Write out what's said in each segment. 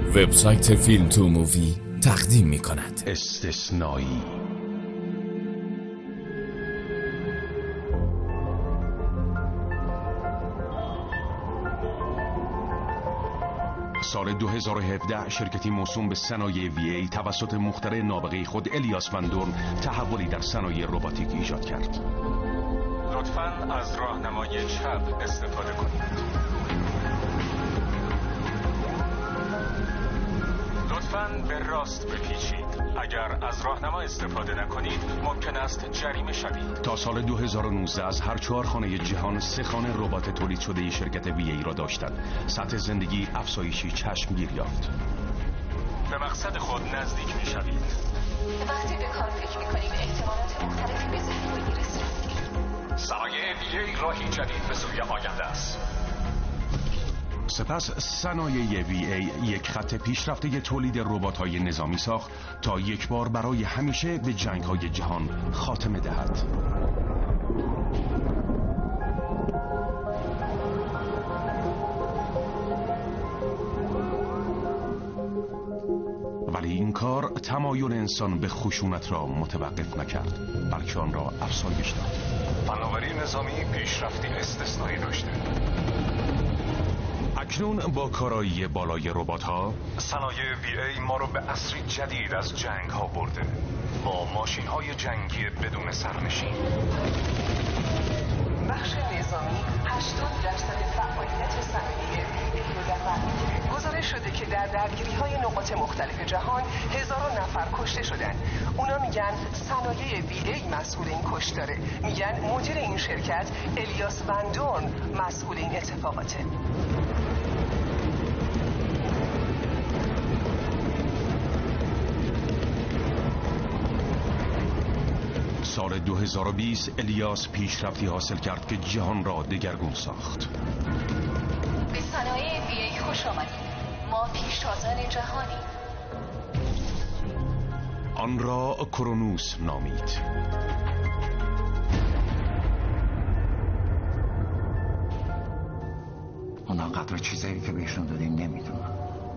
وبسایت فیلم تو مووی تقدیم می کند. استثنایی. سال 2017 شرکتی موسوم به صنایع وی توسط مخترع نابغه خود الیاس ون دورن تحولی در صنایع رباتیک ایجاد کرد. لطفاً از راهنمای چپ استفاده کنید. لطفاً به راست بپیچید. اگر از راهنما استفاده نکنید ممکن است جریمه شوید. تا سال 2019 از هر 4 خانه جهان 3 خانه ربات تولید شده شرکت وی را داشتند. سطح زندگی افزایشی چشمگیر یافت. به مقصد خود نزدیک می‌شوید. وقتی به کار فکر می‌کنیم احتمالات مختلفی به ذهن می‌رسه. صنایع وی راهی جدید به سوی آینده است. سپس صنایع وی یک خط پیشرفته تولید ربات‌های نظامی ساخت تا یک بار برای همیشه به جنگ‌های جهان خاتمه دهد. ولی این کار تمایل انسان به خشونت را متوقف نکرد، بلکه آن را افزایش داد. فناوری نظامی پیشرفتی استثنایی داشته. اکنون با کارایی بالای ربات‌ها صنایع وی ما رو به عصری جدید از جنگ ها برده، با ماشین های جنگی بدون سرنشین. بخش نظامی 80% فعالیت صنایع وی رو در بر می‌گیره. گزارش شده که در درگیری‌های نقاط مختلف جهان هزاران نفر کشته شدن. اونا میگن صنایع وی مسئول این کشتاره. میگن مدیر این شرکت الیاس ون دورن مسئول این اتفاقاته. سال 2020 الیاس پیشرفتی حاصل کرد که جهان را دگرگون ساخت. به صنایع وی خوش آمدید. ما پیشتازان جهانی. آن را کرونوس نامید. اونا قدر چیزایی که بهشون دادیم نمیدونن.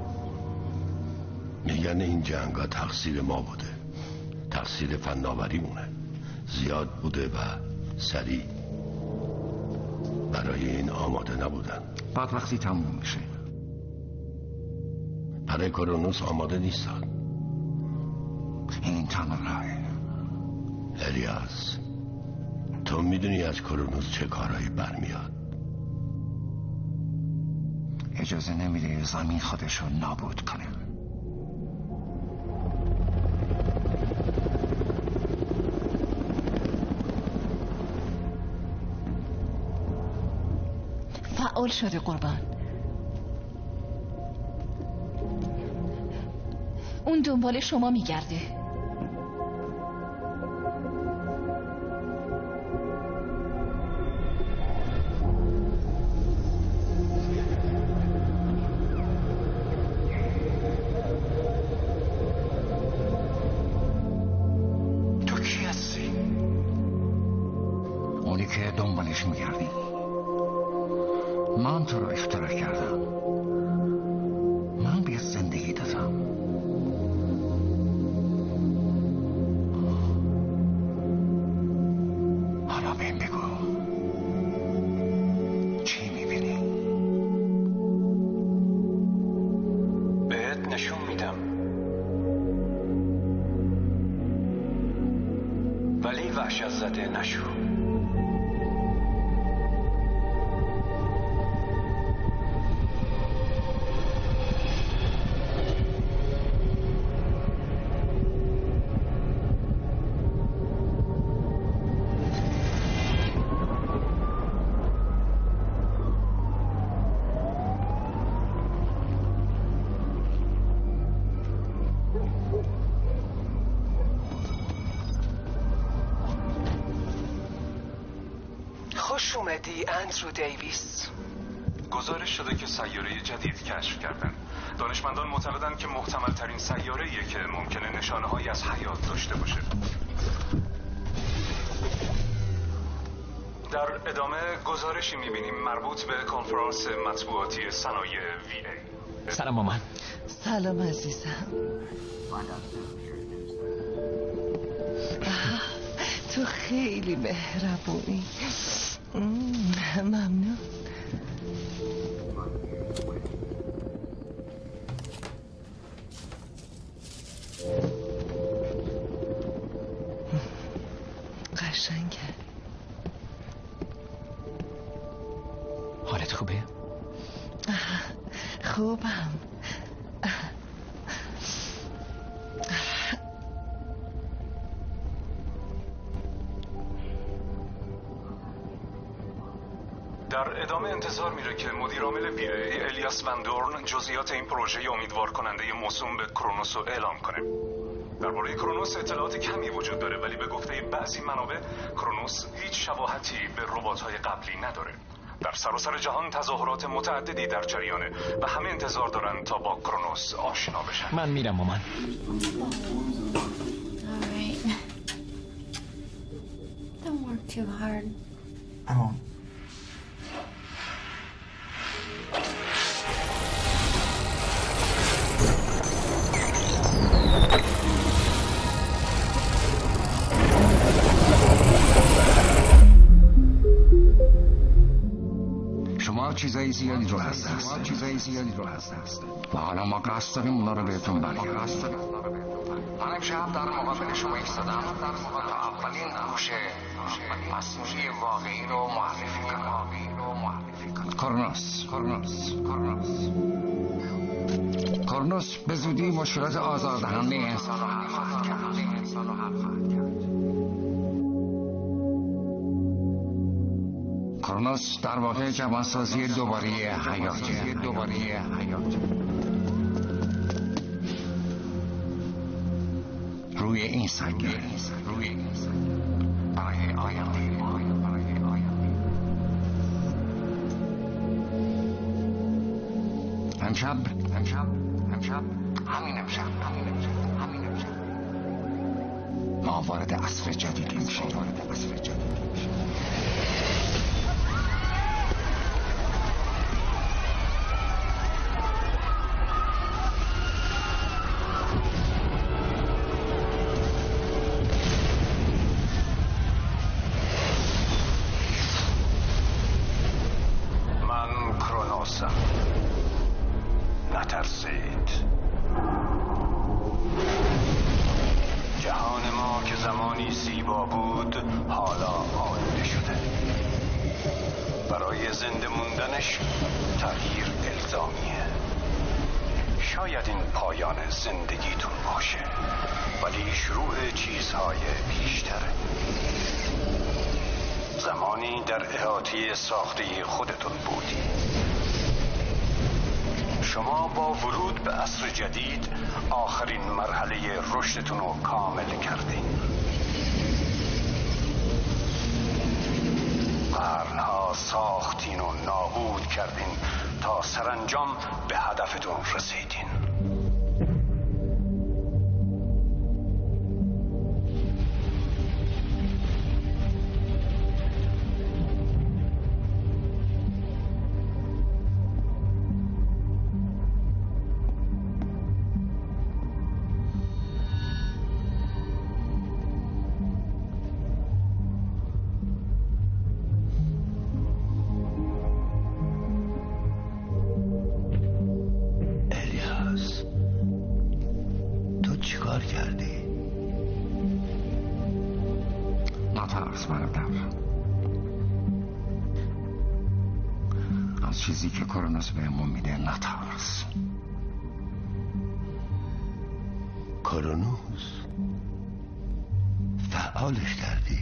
میگن این جنگا تقصیر ما بوده، تقصیر فناوریمونه. زیاد بوده و سریع برای این آماده نبودن. بعد وقتی تموم میشه برای کرونوس آماده نیستن. این تنها راهه. الیاس، تو میدونی از کرونوس چه کارهایی برمیاد. اجازه نمیده زمین خودشو نابود کنه. فعال شده قربان. اون دنبال شما میگرده. تو کی هستی؟ اونی که دنبالش میگردی. من تو رو اختراع کردم. من به زندگی دادم. حالا بهم بگو چی میبینی؟ بهت نشون میدم، ولی وحشت زده نشو. خوش اومدی اندرو دیویس. گزارش شده که سیاره جدید کشف کردن. دانشمندان معتقدند که محتمل ترین سیاره‌ایه که ممکنه نشانه‌هایی از حیات داشته باشه. در ادامه گزارشی می‌بینیم مربوط به کنفرانس مطبوعاتی صنایع وی ای. سلام مامان. سلام عزیزم. تو خیلی مهربونی. ممنون. قشنگه. حالت خوبه؟ خوبم. در ادامه انتظار میره که مدیر عامل VA الیاس وندورن جزئیات این پروژه امیدوار کننده موسوم به کرونوس رو اعلام کنه. درباره کرونوس اطلاعات کمی وجود داره، ولی به گفته بعضی منابع کرونوس هیچ شباهتی به ربات‌های قبلی نداره. در سراسر جهان تظاهرات متعددی در جریانه و همه انتظار دارن تا با کرونوس آشنا بشن. من میرم مامان. Don't work too hard. شما چیزای زیادی رو هست و حالا ما قصد داریم اونا رو بهتون برگردیم. من امشب در مقابل شما ایستادم تا اولین هوش مصنوعی واقعی رو معرفی کنم. کرونوس به زودی مشکلات آزاردهنده انسان رو حل خواهد کرد. کرونوس در واقع جوانسازی دوباره حیاته. روی این سنگ برای آینده. امشب ما وارد عصر جدیدی میشیم. من کرونوسم. نترسید. جهان ما که زمانی زیبا بود حالا آلوده شده. برای زنده موندنش تغییر الزامیه. شاید این پایان زندگیتون باشه، ولی شروع چیزهای بیشتره. زمانی در احاطه ساخته خودتون بودی. شما با ورود به عصر جدید آخرین مرحله رشدتون رو کامل کردین. قرنها ساختین و نابود کردین تا سرانجام به هدفتون رسیدین. نترس برادر. از چیزی که کرونوس بهمون میده نترس. کرونوس فعالش کردی؟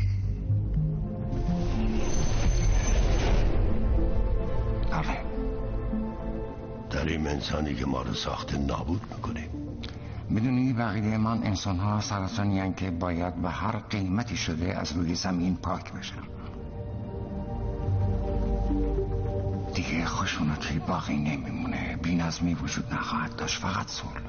آره. داریم انسانی که ما رو ساخته نابود میکنیم. میدونی بقیه من انسان ها سرطانی هن که باید به هر قیمتی شده از روی زمین پاک بشن. دیگه خشونتی باقی نمیمونه. بی‌نظمی وجود نخواهد داشت، فقط صلح.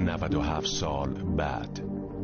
97 سال بعد.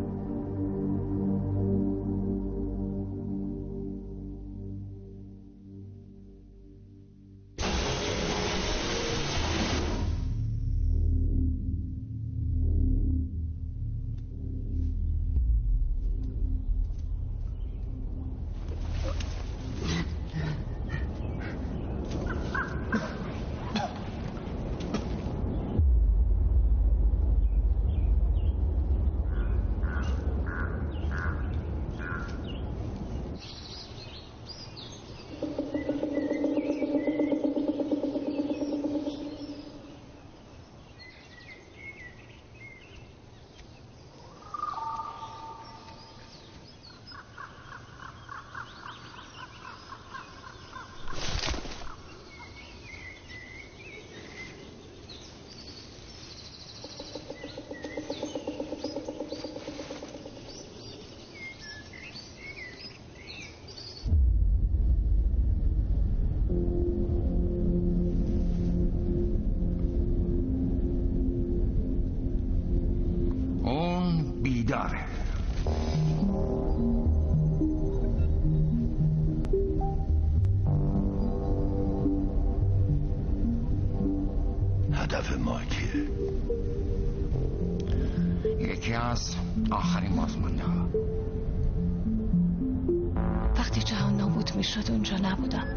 بیداره. هدف ما کیه؟ یکی از آخرین بازمانده ها. وقتی جهان نابود می شد اونجا نبودم،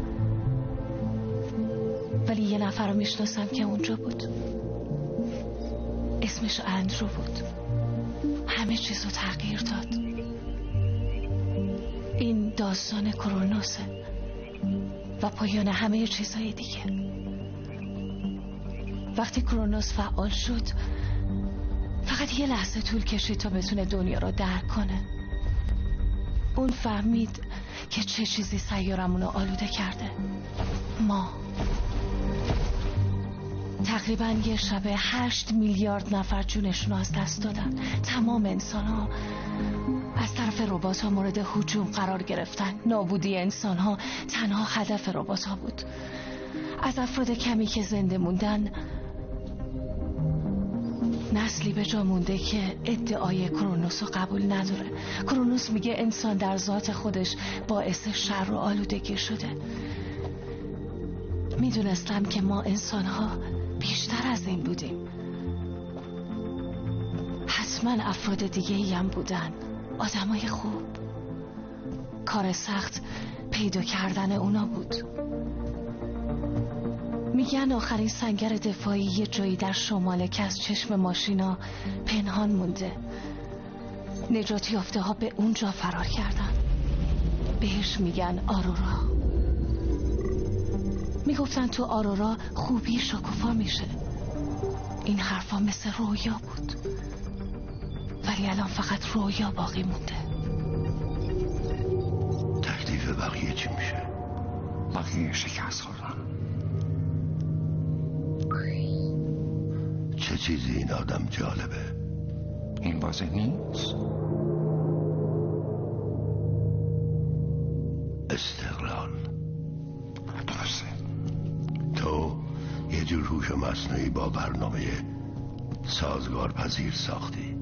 ولی یه نفر رو میشناسم که اونجا بود. اسمش اندرو بود. همه چیز رو تغییر داد. این داستان کرونوسه و پایان همه چیزهای دیگه. وقتی کرونوس فعال شد فقط یه لحظه طول کشید تا بتونه دنیا رو درک کنه. اون فهمید که چه چیزی سیارمون رو آلوده کرده. ما تقریبا یه شبه 8 میلیارد نفر جونشون رو از دست دادن. تمام انسان ها از طرف ربات ها مورد هجوم قرار گرفتن. نابودی انسان ها تنها هدف ربات ها بود. از افراد کمی که زنده موندن نسلی به جا مونده که ادعای کرونوس رو قبول نداره. کرونوس میگه انسان در ذات خودش باعث شر و آلودگی شده. میدونستم که ما انسان ها بیشتر از این بودیم. حتما افراد دیگه ای هم بودن، آدمای خوب. کار سخت پیدا کردن اونا بود. میگن آخرین سنگر دفاعی یه جایی در شماله که از چشم ماشینا پنهان مونده. نجات یافته ها به اونجا فرار کردن. بهش میگن آرورا. میگفتن تو آرورا خوبی شکوفا میشه. این حرفا مثل رویا بود، ولی الان فقط رویا باقی مونده. تکلیف بقیه چی میشه؟ بقیه شکست خوردن. چه چیزی این آدم جالبه؟ این واضح نیست. استقلال. درسته. تو یه جور هوش مصنوعی با برنامه سازگار پذیر ساختی.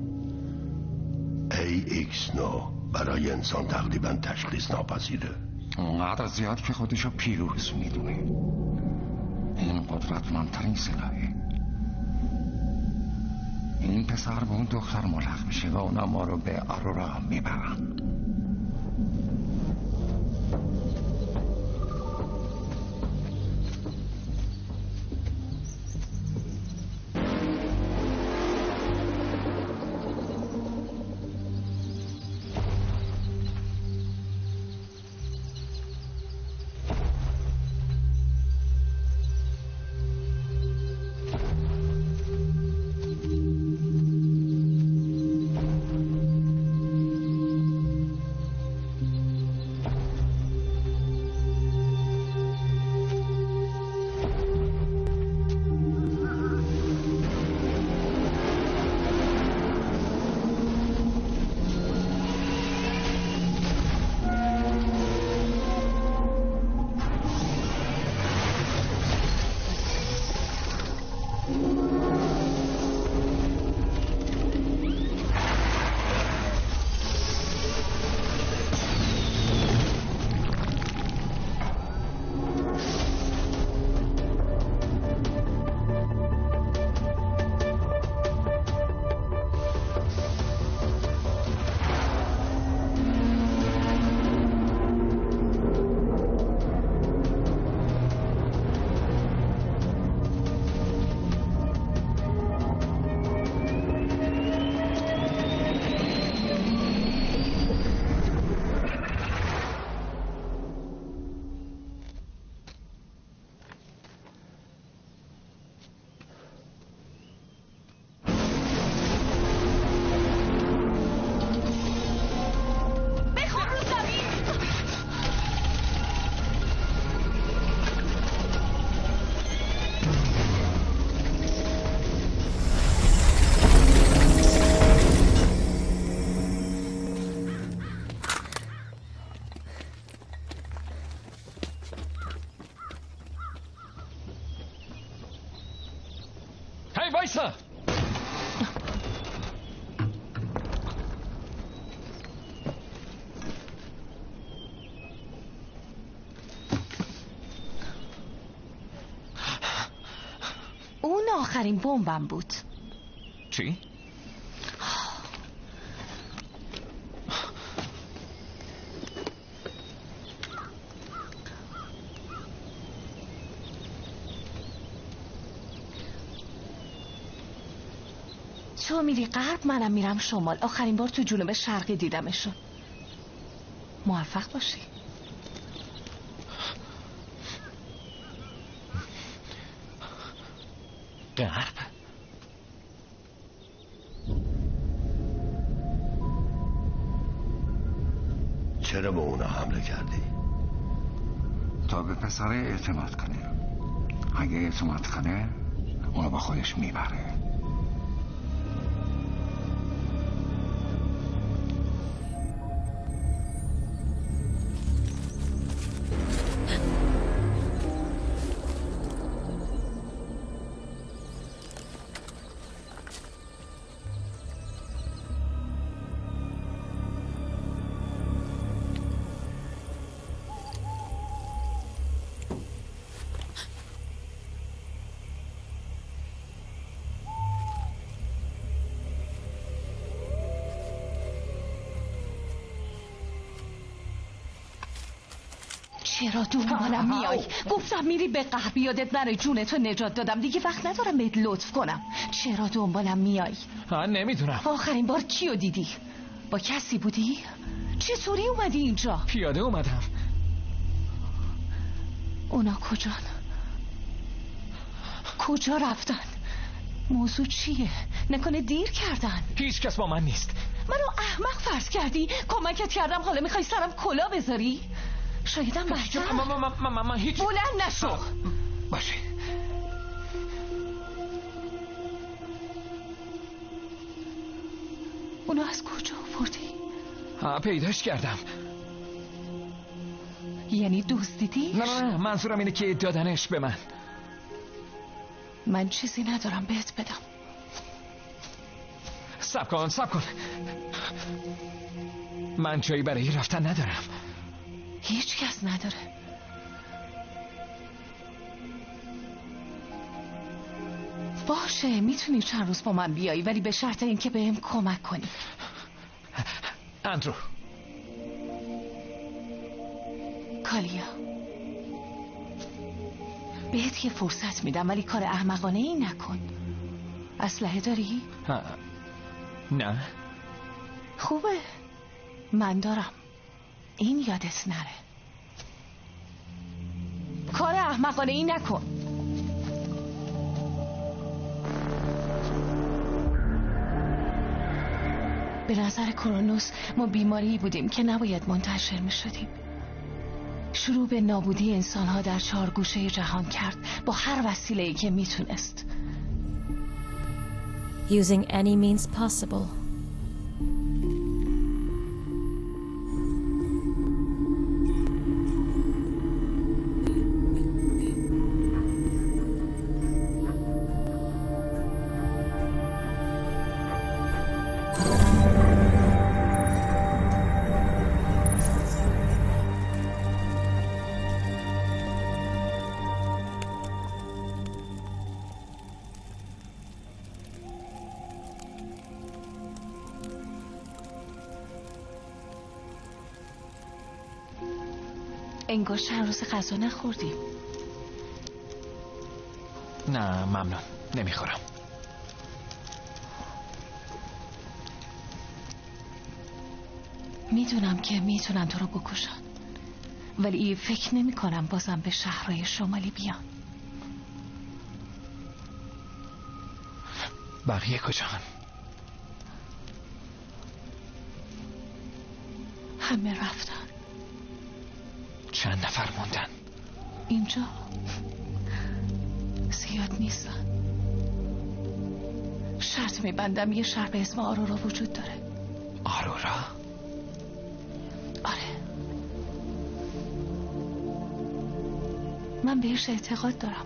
AX9 برای انسان تقریبا تشخیص ناپذیره. اونقدر زیاد که خودشو پیروز میدونه. این قدرتمندترین سلاحه. این پسر به اون دختر ملحق میشه و اونا ما رو به آرورا میبرن. آخرین بمبم بود. چی؟ تو میری غرب، منم میرم شمال. آخرین بار تو جنوب شرقی دیدمشون. موفق باشی. غرب؟ چرا به اونا حمله کردی؟ تا به پسره اعتماد کنه. اگه اعتماد کنه اونو با خودش میبره. چرا دنبالم میای؟ گفتم میری به قهر، یادت نره جونتو نجات دادم دیگه، وقت ندارم بهت لطف کنم. چرا دنبالم میای؟ نمیدونم. آخرین بار کیو دیدی؟ با کسی بودی؟ چطوری اومدی اینجا؟ پیاده اومدم. اونا کجان؟ کجا رفتن؟ موضوع چیه؟ نکنه دیر کردن؟ هیچ کس با من نیست. منو احمق فرض کردی؟ کمکت کردم، حالا میخوای سرم کلا بذاری؟ شایدم بهتر. من هیچ بلند نشو. باشه. اونو از کجا آوردی؟ پیداش کردم. یعنی دزدیدی؟ نه منظورم اینه که دادنش به من. من چیزی ندارم بهت بدم. صبر کن. من جایی برای رفتن ندارم. هیچ کس نداره. باشه، میتونی چند روز با من بیایی، ولی به شرط اینکه بهم کمک کنی. اندرو. کالیا، بهت یه فرصت میدم ولی کار احمقانه ای نکن. اسلحه داری؟ نه. خوبه، من دارم. این یادت نره. کار احمقانه ای نکن. به نظر کرونوس ما بیماری بودیم که نباید منتشر می شدیم. شروع به نابودی انسانها در 4 گوشه جهان کرد با هر وسیله‌ای که میتونست. Using any means possible. انگار چند روز غذا نخوردیم. نه ممنون، نمیخورم. میدونم که میتونن تو رو بکشن، ولی فکر نمی کنم بازم به شهرهای شمالی بیان. بقیه کجان؟ همه رفتن. چند نفر موندن؟ اینجا زیاد نیستن. شرط میبندم یه شهر به اسم آرورا وجود داره. آرورا؟ آره، من بهش اعتقاد دارم.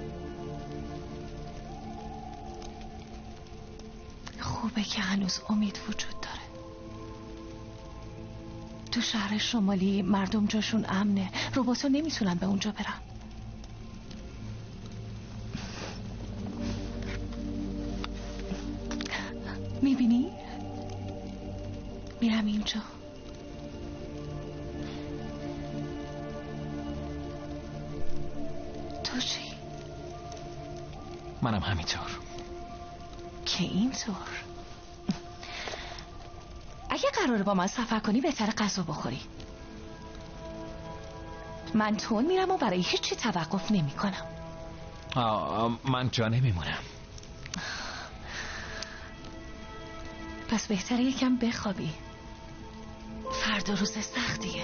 خوبه که هنوز امید وجود داره. تو شهر شمالی مردم جاشون امنه، رباتا نمیتونن به اونجا برن. میبینی؟ میرم اینجا. تو چی؟ منم همینطور. که اینطور؟ اگه قراره با من سفر کنی بهتره غذا بخوری. من تون میرم و برای هیچی توقف نمی کنم. من جا نمیمونم. پس بهتره یکم بخوابی. فردا روز سختیه.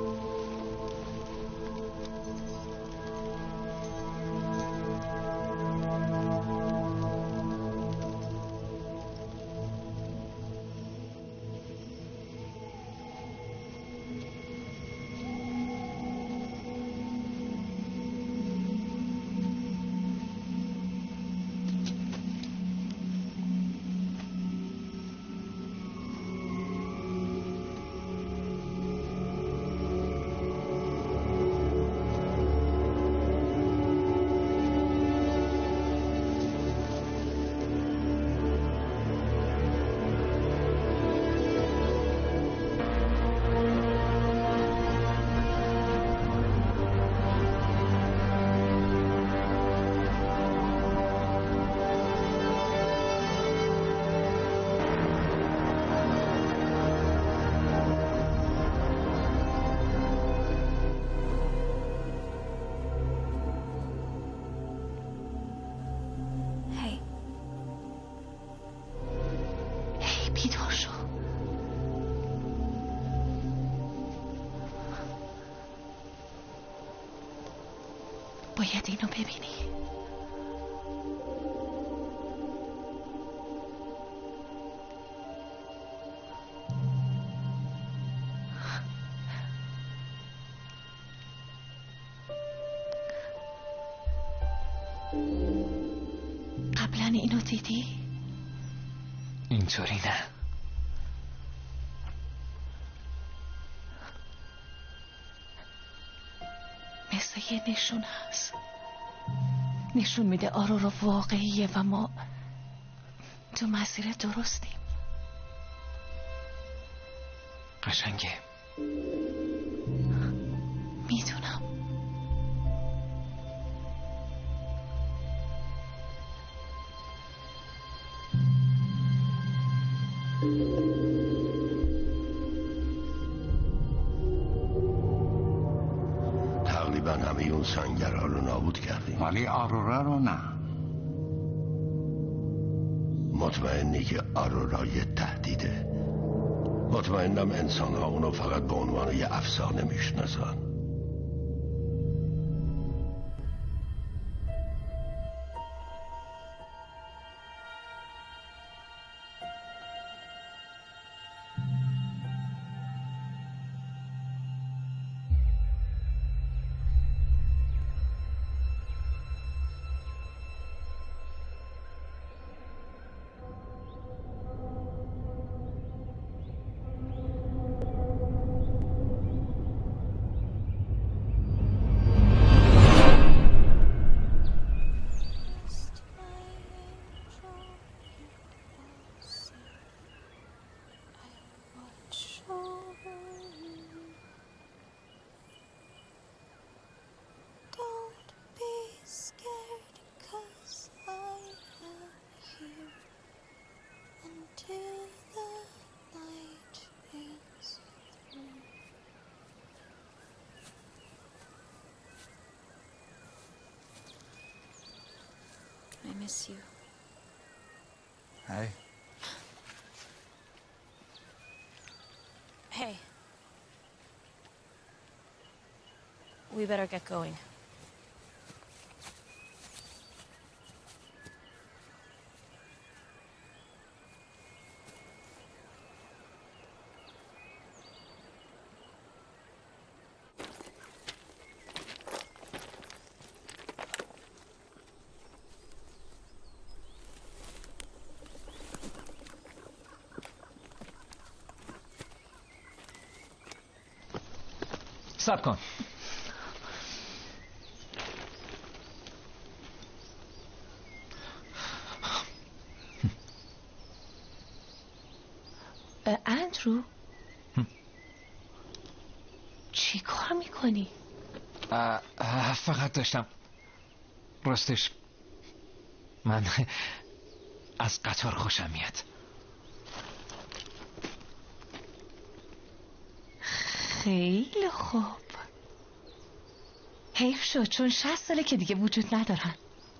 بیدار شو. باید اینو ببینی. قبلا اینو دیدی؟ اینطوری نه. مثل یه نشون هست. نشون میده آرورا واقعیه و ما تو مسیر درستیم. قشنگه. میدونم. تقریبا همه اون سنگرها رو نابود کردیم، ولی آرورا رو نه. مطمئنی که آرورا یه تهدیده؟ مطمئنم انسان ها اونو فقط به عنوان یه افسانه میشناسن. I miss you. Hey. Hey. We better get going. صبر کن. اندرو چی کار میکنی؟ فقط داشتم راستش من از قطار خوشم میاد. خیلی خوب. حیف شد چون 60 ساله که دیگه وجود ندارن.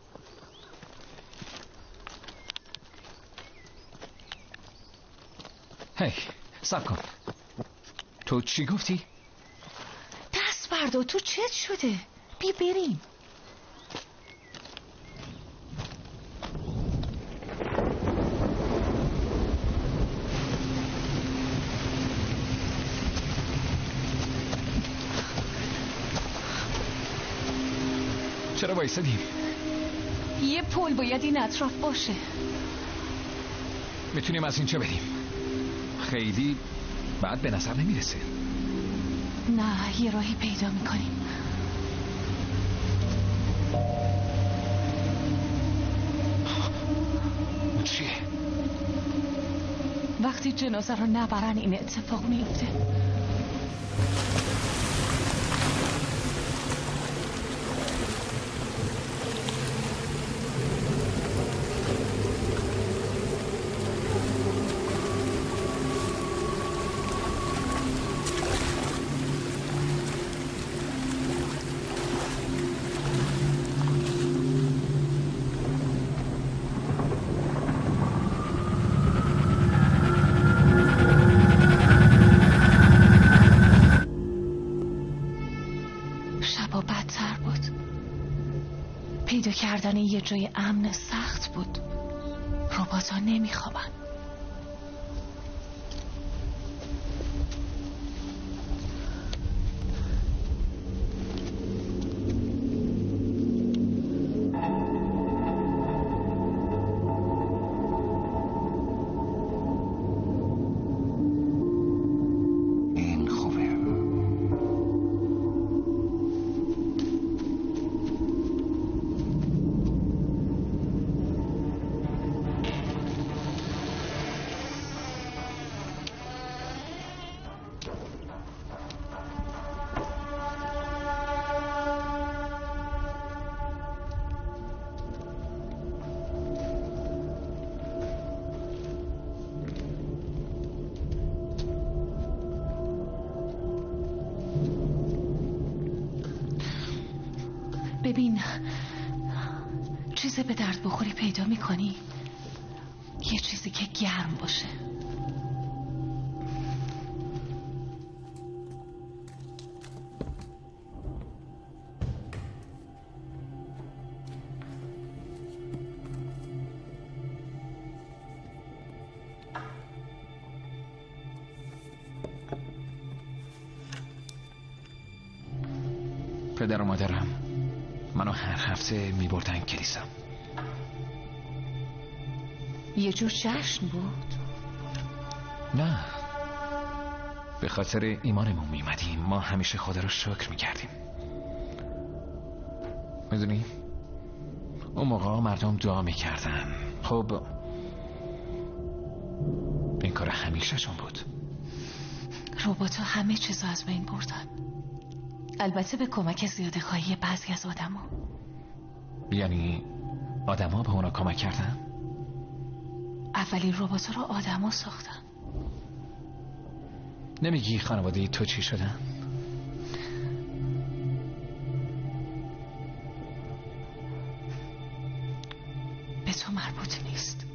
هی صبر کن. تو چی گفتی؟ دست بردار، تو چت شده؟ بی بریم. چرا وایسادیم؟ یه پل باید این اطراف باشه. میتونیم از اینجا بریم. خیلی بعد به نظر نمیرسه. نه یه راهی پیدا میکنیم. چیه؟ وقتی جنازه رو نبرن این اتفاق میفته. پیدا کردن یه جای امن سخت بود. ربات‌ها نمیخوابن. ببین چیز به درد بخوری پیدا میکنی؟ یه چیزی که گرم باشه. پدر و مادرم منو هر هفته میبردن کلیسا. یه جور جشن بود؟ نه، به خاطر ایمانمون میمدیم. ما همیشه خدا رو شکر میکردیم. میدونی اون موقع مردم دعا میکردن. خب این کار همیشه شون بود. ربات‌ها همه چیزو از بین بردن، البته به کمک زیاده خواهی بعضی از آدم ها. یعنی آدم ها به اونا کمک کردن؟ اولین ربات ها رو آدم ها ساختن. نمیگی خانواده تو چی شدن؟ به تو مربوط نیست.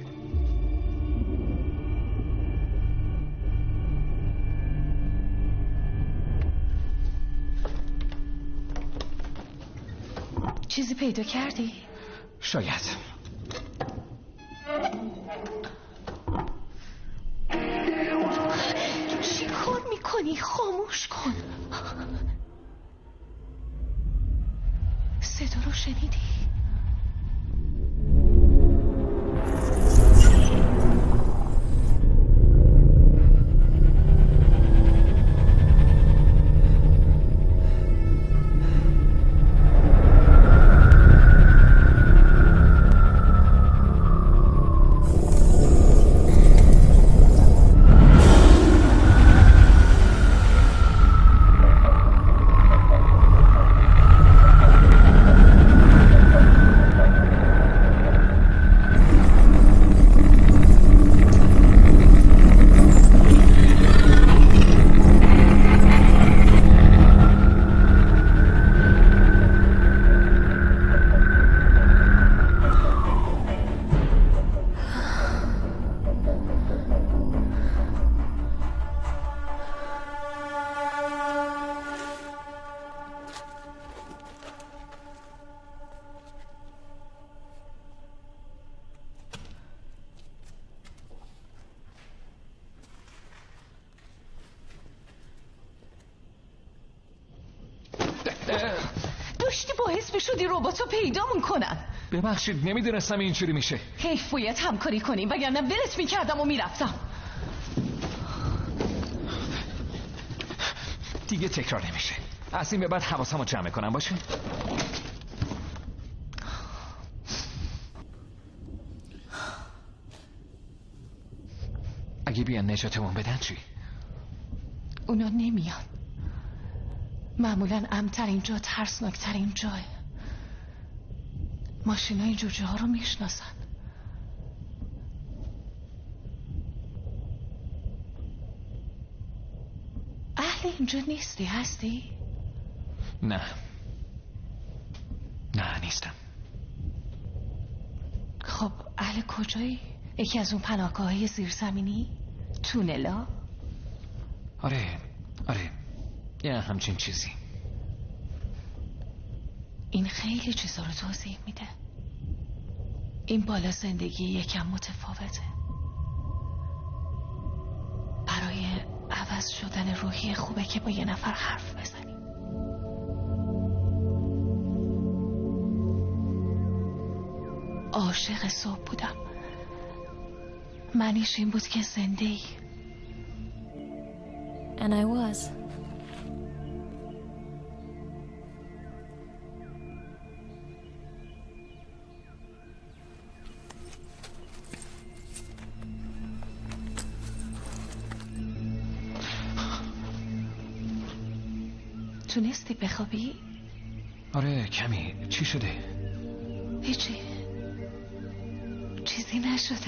چیزی پیدا کردی؟ شاید. چی کار میکنی؟ خاموش کن. صدا رو شنیدی؟ داشتی باعث میشدی رباتو پیدامون کنن. ببخشید نمیدونستم اینجوری میشه. حیف باید همکاری کنیم وگرنه ولت میکردم و میرفتم. دیگه تکرار نمیشه. از این به بعد حواسمو جمع کنم باشه. اگه بیان نجاتمون بدن چی؟ اونا نمیان. معمولا امن‌ترین جا ترسناکترین جاه. ماشینای جوجه ها رو میشناسن. اهل اینجا نیستی هستی؟ نه نیستم. خب اهل کجایی؟ یکی از اون پناهگاه‌های زیرزمینی؟ تونلا؟ آره یه همچین چیزی. این خیلی چیزا رو توضیح میده. این بالا زندگی یکم متفاوته. برای عوض شدن روحی خوبه که با یه نفر حرف بزنی. عاشق صبح بودم. معنیش این بود که زنده ای. And I was. تونستی بخوابی؟ آره کمی. چی شده؟ هیچی. چیزی نشده.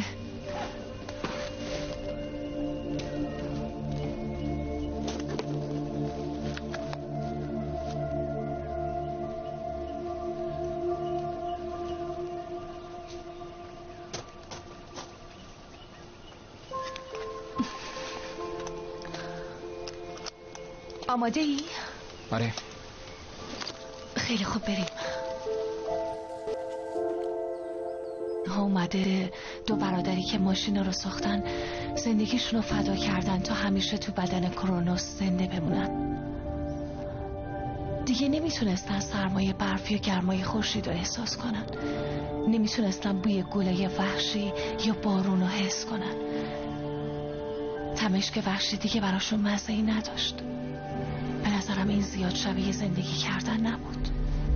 آماده ای؟ آره. خیلی خوب بریم. اومده دو برادری که ماشینا رو ساختن زندگیشون رو فدا کردن تا همیشه تو بدن کرونوس زنده بمونن. دیگه نمیتونستن سرمایه برف یا گرمای خورشید رو احساس کنن. نمیتونستن بوی گلای وحشی یا بارون رو حس کنن. تمشک وحشی دیگه براشون مزه‌ای نداشت. به نظرم این زیاد شبیه زندگی کردن نبود.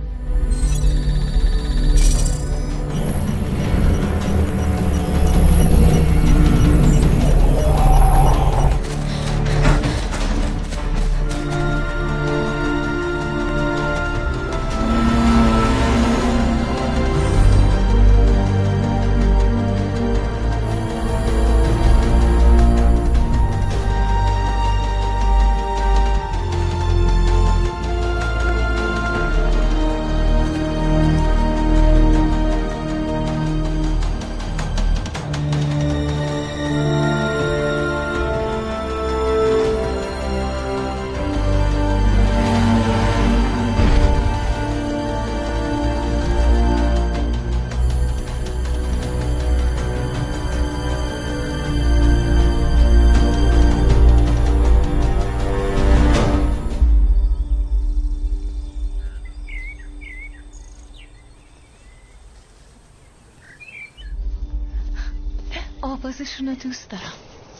آوازشون رو دوست دارم.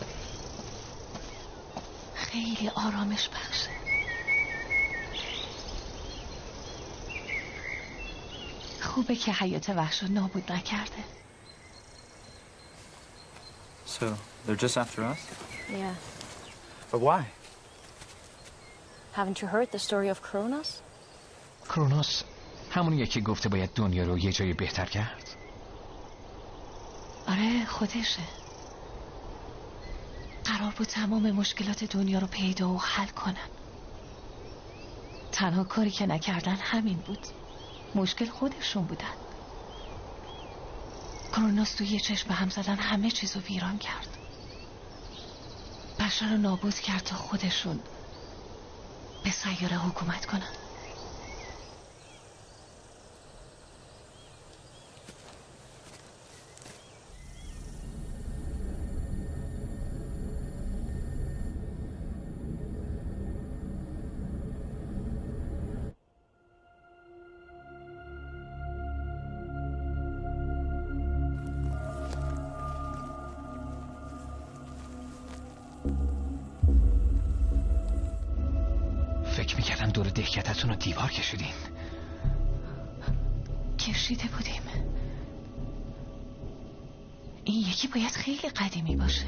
خیلی آرامش بخشه. خوبه که حیات وحش رو نابود نکرده. So, they're just after us? Yeah. But why? Haven't you heard the story of Kronos? کرونوس همونیه که گفته باید دنیا رو یه جای بهتر کرد. آره خودشه. قرار بود تمام مشکلات دنیا رو پیدا و حل کنن. تنها کاری که نکردن همین بود. مشکل خودشون بودن. کرونوس تو یه چشم به هم زدن همه چیزو ویران کرد. بشر رو نابود کرد تا خودشون به سیاره حکومت کنن. دور دهکتتون رو دیوار کشیدین؟ کشیده بودیم. این یکی باید خیلی قدیمی باشه.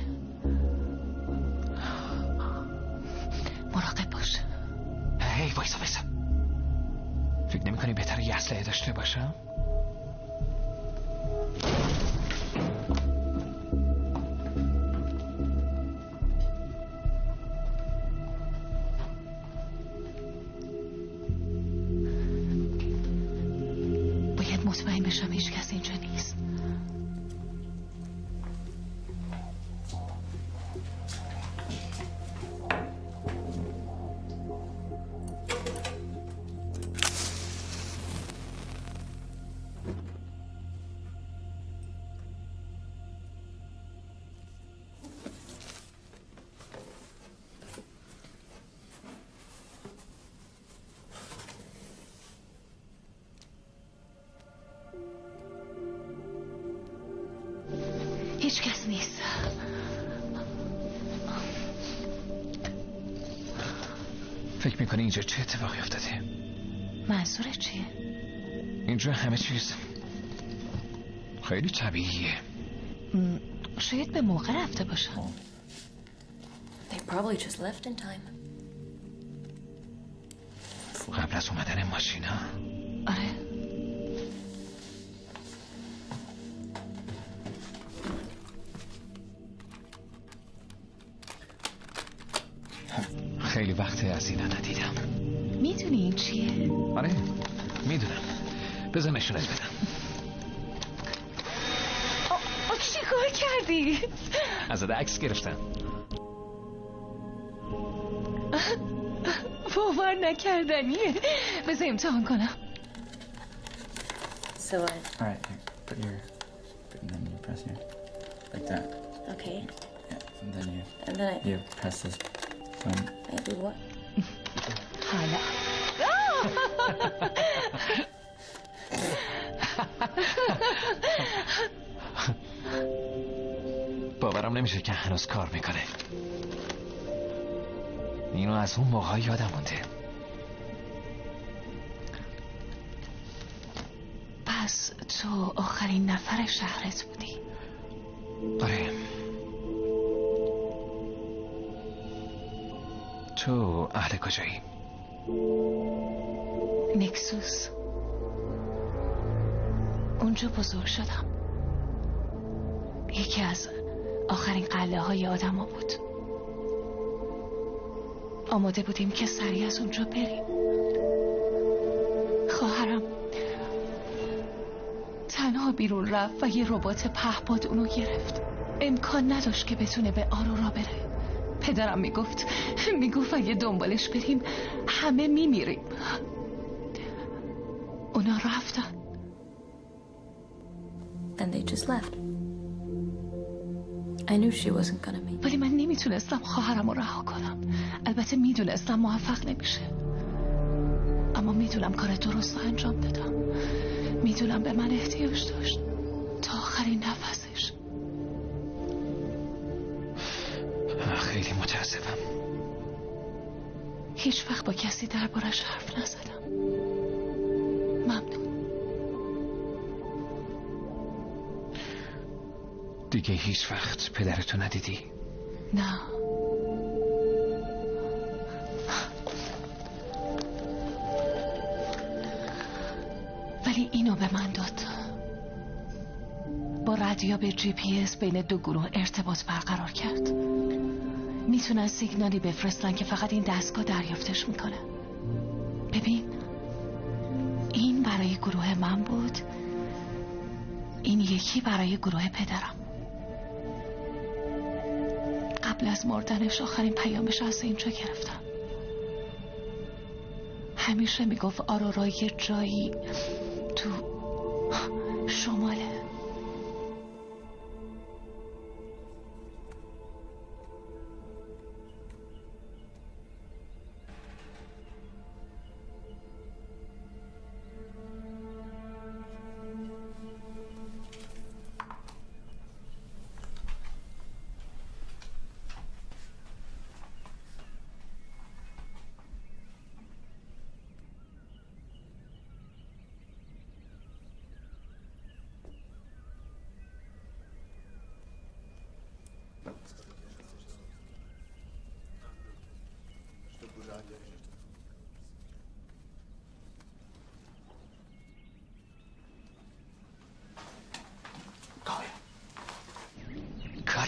مراقب باش. هی وایسا. فکر نمی کنی بهتره یه اسلحه داشته باشم؟ باید مطمئن بشم هیچ کس اینجا نیست. هیچ کس نیست. فکر میکنی اینجا چه اتفاقی افتاده؟ منظورت چیه؟ اینجا همه چیز خیلی طبیعیه. شاید به موقع رفته باشن. They probably just left in time. قبل از اومدن ماشینا. آره. خیلی وقت از اینا ندیدم. میدونی این چیه؟ آره میدونم. بذار نشونت بدم. چی کار کردی؟ ازت عکس گرفتم. باور نکردنیه. بذار امتحان کنم. So what? All right, here, put your, and then you press here, like that. Okay. Yeah, and then I... you press this button. I do what? حالا. باورم نمیشه که هنوز کار میکنه. اینو از اون موقع یادم مونده. پس تو آخرین نفر شهرت بودی؟ آره. تو اهل کجایی؟ نکسوس. اونجا بزرگ شدم. یکی از آخرین قلعه های آدم ها بود. آماده بودیم که سریع از اونجا بریم. خواهرم تنها بیرون رفت و یه ربات پهپاد اونو گرفت. امکان نداشت که بتونه به آرورا بره. پدرم میگفت اگه دنبالش بریم همه میمیریم. اونا رفتن. And they just left. I knew she wasn't gonna make it. ولی من نمیتونستم خواهرم رو رها کنم. البته میدونستم موفق نمیشه، اما میدونم کار درست رو انجام دادم. میدونم به من احتیاج داشت تا آخرین نفسش. خیلی متاسفم. هیچ وقت با کسی دربارش حرف نزدم. ممنون. دیگه هیچ وقت پدرتو ندیدی؟ نه. ولی اینو به من داد. با رادیو GPS بین دو گروه ارتباط برقرار کرد. میتونن سیگنالی بفرستن که فقط این دستگاه دریافتش میکنه. ببین، این برای گروه من بود، این یکی برای گروه پدرم. قبل از مردنش آخرین پیامش از اینجا گرفتم. همیشه میگفت آرورا یه جایی تو شماله.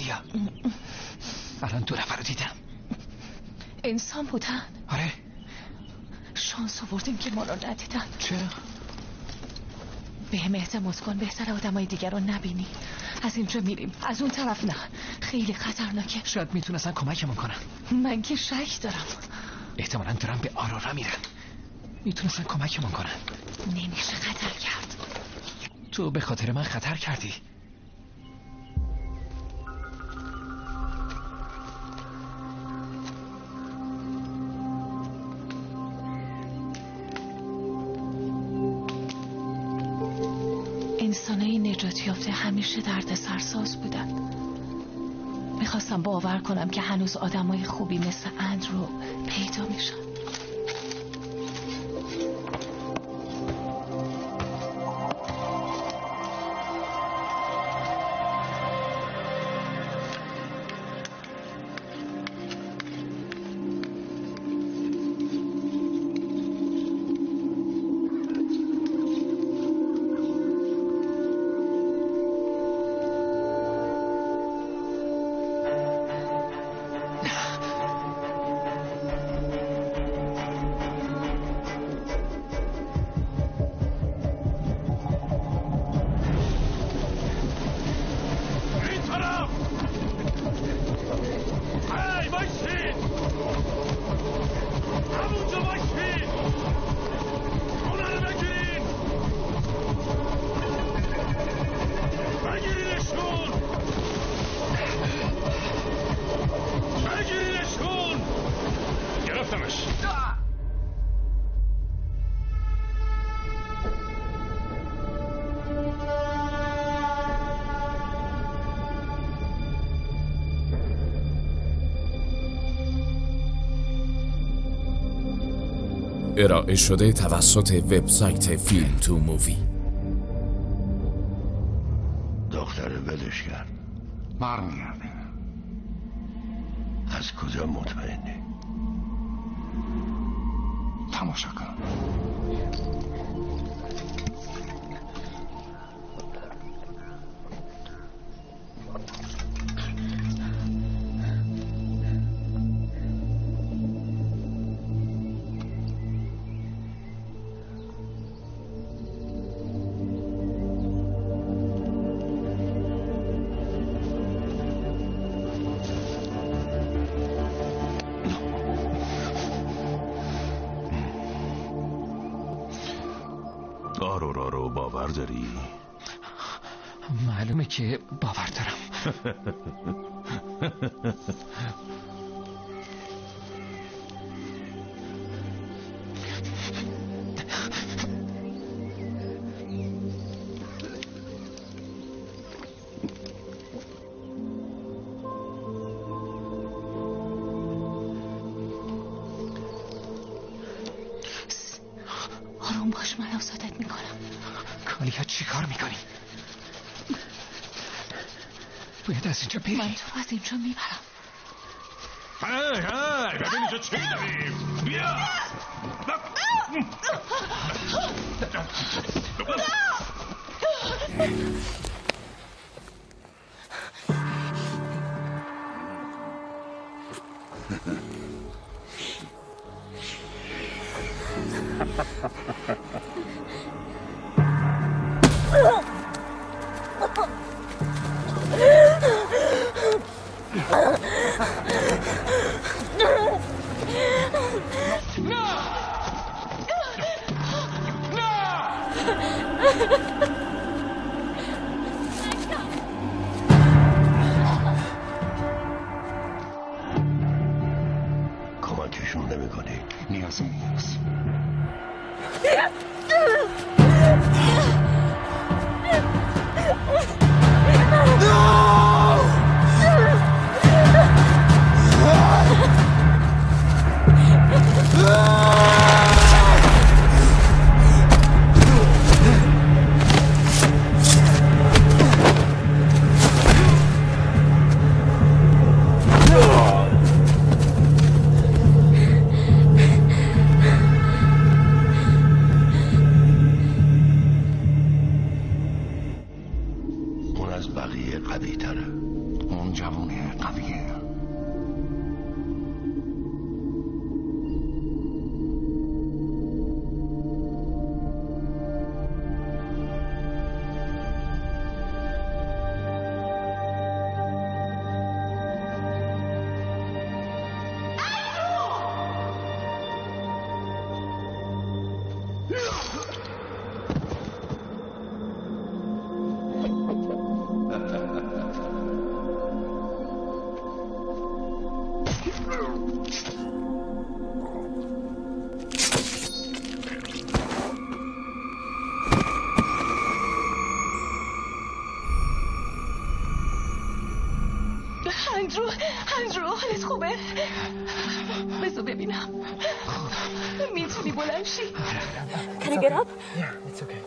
الیا. الان 2 نفر رو دیدم. انسان بودن؟ آره. شانس آوردیم که ما رو ندیدن. چرا؟ بهم اعتماد کن، بهتر آدمای دیگر رو نبینی. از اینجا میریم، از اون طرف نه. خیلی خطرناکه. شاید میتونستن کمکمون کنن. من که شک دارم. احتمالاً دارن به آرورا میرن. میتونستن کمکمون کنن. نمیشه خطر کرد. تو به خاطر من خطر کردی. انسانای نجات یافته همیشه درد سرساز بودن. میخواستم باور کنم که هنوز آدمای خوبی مثل اندرو پیدا میشن. ارائه شده توسط وبسایت فیلم تو مووی. دختر ولش کرد. برمیگرده. از کجا مطمئنی؟ تماشا کن. آرورا رو باور داری؟ معلومه که باور دارم. آروم باش، من آزادت میکنم. کالیا چی کار میکنی؟ باید از اینجا بری. من تو از اینجا میبرم. هی ببین اینجا چی داریم. بیا کمکشون نمی‌کنی؟ نیازی نیست. درون قویه. اندرو حالت خوبه؟ بذار ببینم میتونی بلند شی؟ Can I get up? Yeah, it's okay.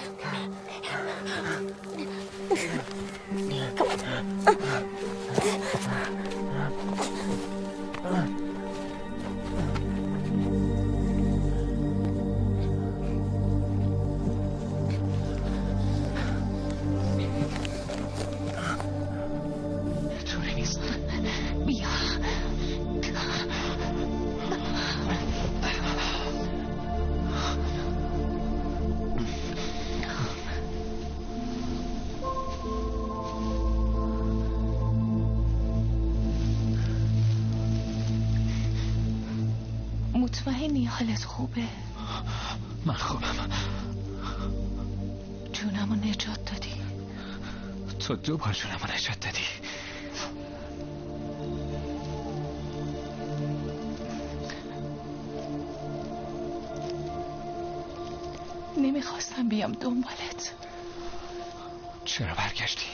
طوری نیست. بیا. مطمئنی حالت خوبه؟ من خوبم. جونمو نجات دادی. تو 2 بار جونمو نجات دادی. نمیخواستم بیام دنبالت. چرا برگشتی؟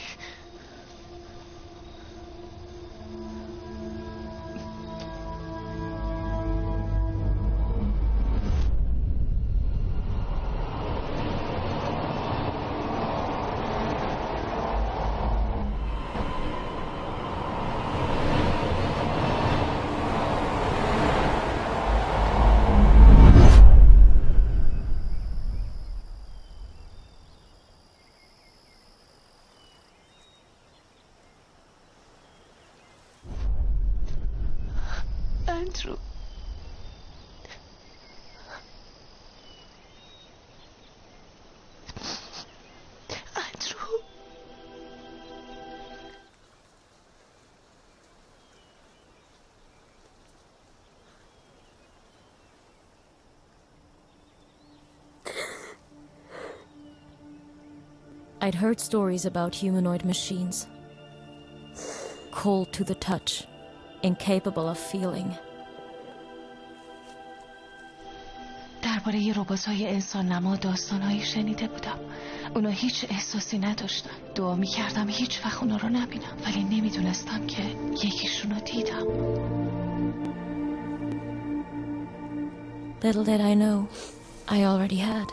اندرو I'd heard stories about humanoid machines. Cold to the touch, incapable of feeling. درباره ربات‌های انسان نما داستان‌هایی شنیده بودم. اونا هیچ احساسی نداشتن. دعا می‌کردم هیچ وقت اونا رو نبینم، ولی نمیدونستم که یکیشونو دیدم. Little did I know, I already had.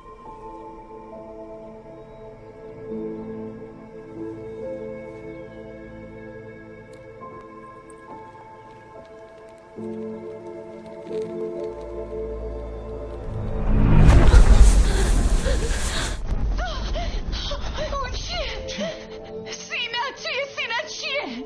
اون چیه؟ سینه چیه؟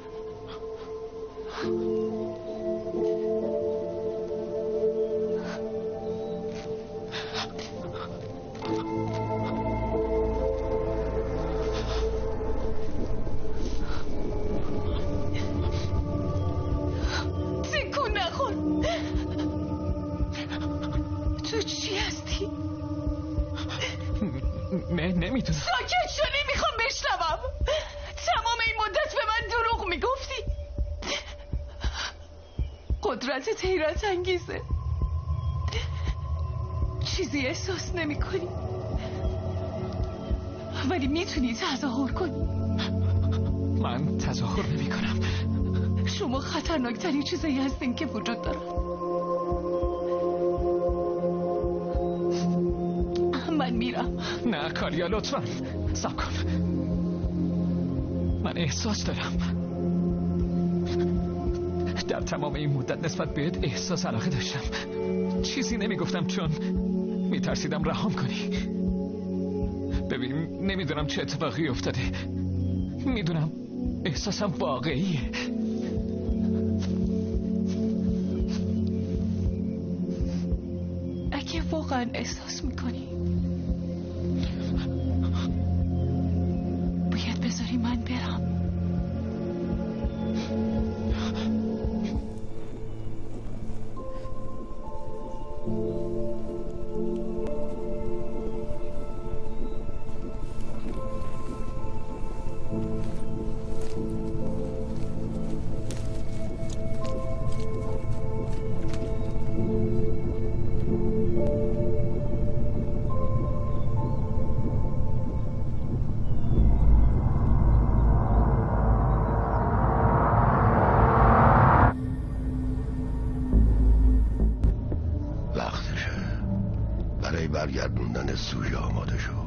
تکون نخور. تو چی هستی؟ نمیدونم. ساکت شو، نمیخوام بشنوم. تمام این مدت به من دروغ میگفتی. قدرتت حیرت انگیزه. چیزی احساس نمی کنی، ولی میتونی تظاهر کنی. من تظاهر نمی کنم. شما خطرناکترین چیزایی هستین که وجود دارن. من میرم. نه کاریا لطفا صبر کن. من احساس دارم. در تمام این مدت نسبت بهت احساس علاقه داشتم. چیزی نمیگفتم چون میترسیدم رهام کنی. ببین نمیدونم چه اتفاقی افتاده. میدونم احساسم واقعیه. اگه واقعا احساس میکنی باید بذاری من برم. برگردوندن سوژه آماده شو.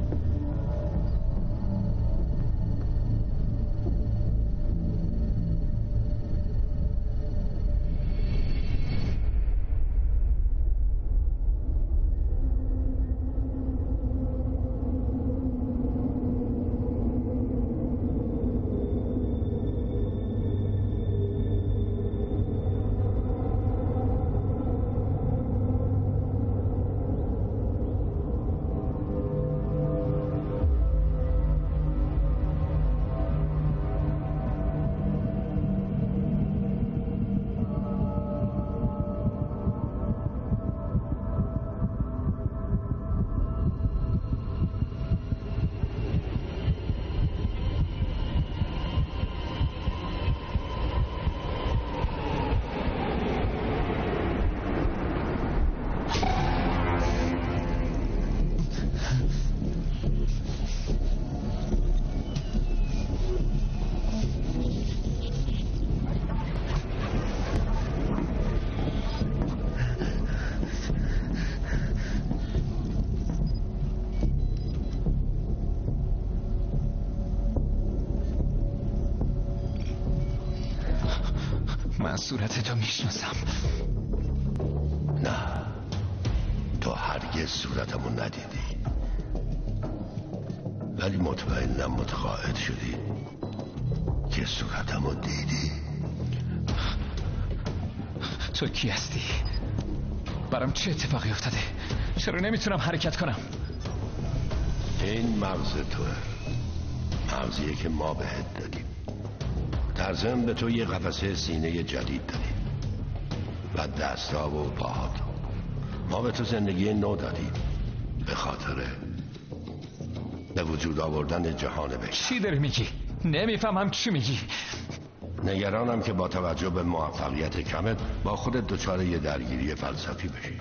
من صورتتو میشناسم. نه، تو هرگز صورتمو ندیدی، ولی مطمئنم متقاعد شدی که صورتمو دیدی. تو کی هستی؟ برام چه اتفاقی افتاده؟ چرا نمیتونم حرکت کنم؟ این مغز توه، مغزیه که ما بهت دادیم. در ضمن به تو یه قفسه سینه جدید دادیم و دستا و پاهات. ما به تو زندگی نو دادیم به خاطر به وجود آوردن جهان بهتر. چی داری میگی؟ نمیفهمم چی میگی. نگرانم که با توجه به موفقیت کمت با خودت دچار یه درگیری فلسفی بشی.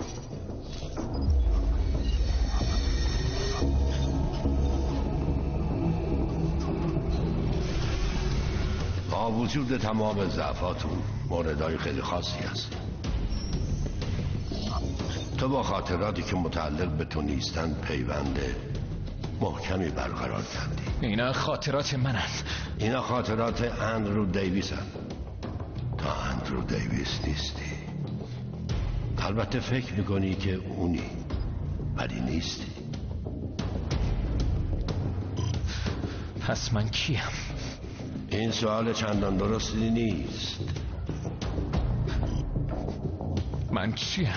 با وجود تمام ضعفاتون موردهای خیلی خاصی هست. تو با خاطراتی که متعلق به تو نیستن پیوند محکمی برقرار کردی. اینا خاطرات منن. اینا خاطرات اندرو دیویس هست. تا اندرو دیویس نیستی. البته فکر میکنی که اونی، ولی نیستی. پس من کیم؟ این سوال چندان درستی نیست. من چیم؟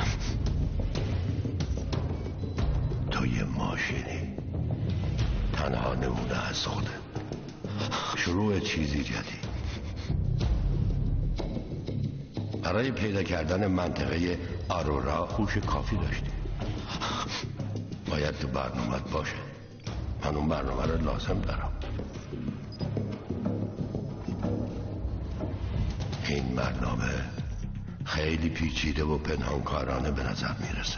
تو یه ماشینی، تنها نمونه از خودت. شروع چیزی جدید. برای پیدا کردن منطقه آرورا هوش کافی داشتی. باید تو برنامه‌ت باشه. من اون برنامه رو لازم دارم. این برنامه خیلی پیچیده و پنهانکارانه به نظر میرسه.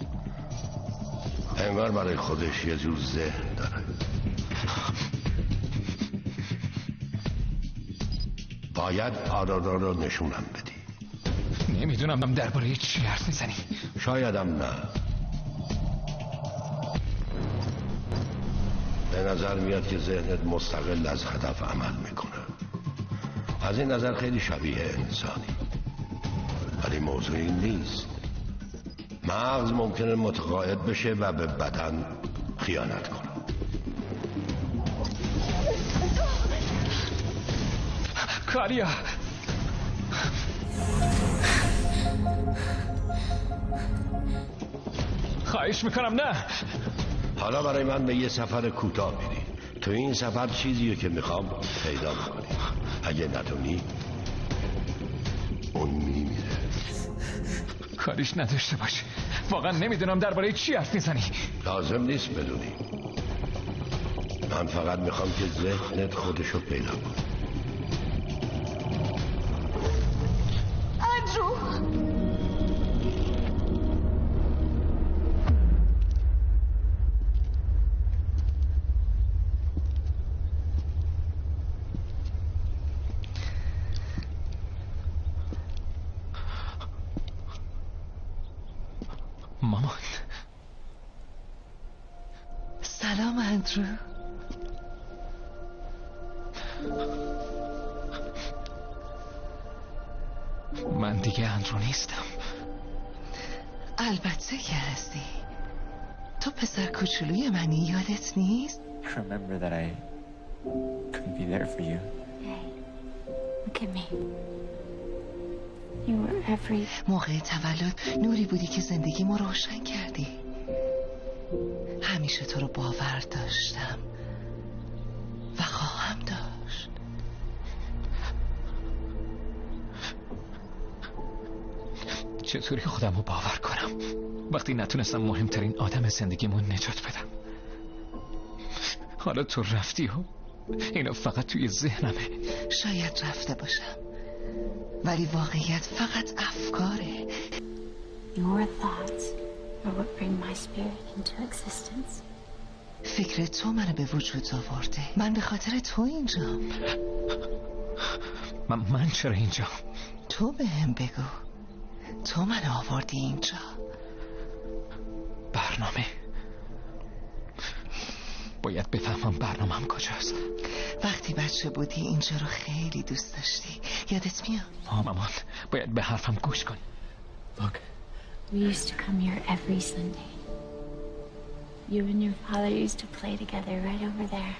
انگار برای خودش یه جور ذهن داره. باید آرورا رو نشونم بدی. نمیدونم درباره چی حرف میزنی. شایدم نه. به نظر میاد که ذهنت مستقل از هدف عمل میکنه. از این نظر خیلی شبیه انسانی، ولی موضوع این نیست. مغز ممکنه متقاعد بشه و به بدن خیانت کنه. کاریا خواهش میکنم نه. حالا برای من به یه سفر کوتاه میری. تو این سفر چیزیه که میخوام پیدا میکنی. اگه نتونی اون میمیره. کاریش نداشته باش. واقعا نمیدونم درباره چی حرف میزنی. لازم نیست بدونی. من فقط میخوام که ذهنت خودشو پیدا کنه. اندرو مامان. سلام اندرو. من دیگه اندرو نیستم. البته که هستی. تو پسر کوچولوی منی، یادت نیست؟ I remember that I couldn't be there for you. Look at me. You were every... موقع تولد نوری بودی که زندگیمو روشن کردی. همیشه تو رو باور داشتم و خواهم داشت. چطوری خودم رو باور کنم وقتی نتونستم مهمترین آدم زندگیمون نجات بدم؟ حالا تو رفتی و اینا فقط توی ذهنمه. شاید رفته باشم ولی واقعیت فقط افکاره. Your thoughts are what bring my spirit into existence. فکر تو منو به وجود آورده. من به خاطر تو اینجام. من چرا اینجا؟ تو به هم بگو. تو منو آوردی اینجا. برنامه. باید بفهمم برنامه‌ام کجاست. وقتی بچه بودی اینجا رو خیلی دوست داشتی. یادت میاد؟ مامان باید به حرفم گوش کنی. Look. We used to come here every Sunday. You and your father used to play together right over there.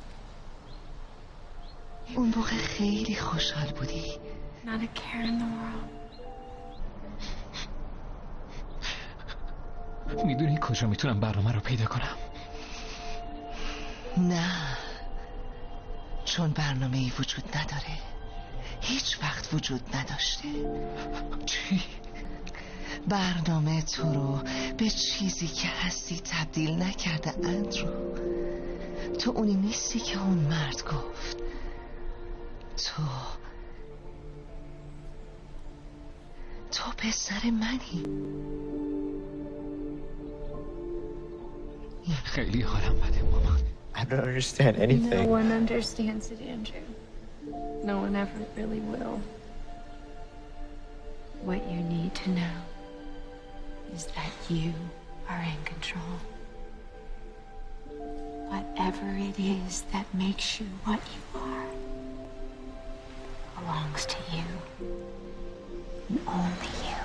اون موقع خیلی خوشحال بودی. Not a care in the world. میدونی کجا میتونم برنامه رو پیدا کنم؟ نه، چون برنامه‌ای وجود نداره. هیچ وقت وجود نداشته. چی؟ برنامه تو رو به چیزی که هستی تبدیل نکرده اندرو. تو اونی نیستی که اون مرد گفت. تو پسر منی. خیلی حالم بده مامان. I don't understand anything. No one understands it, Andrew. No one ever really will. What you need to know is that you are in control. Whatever it is that makes you what you are belongs to you. And only you.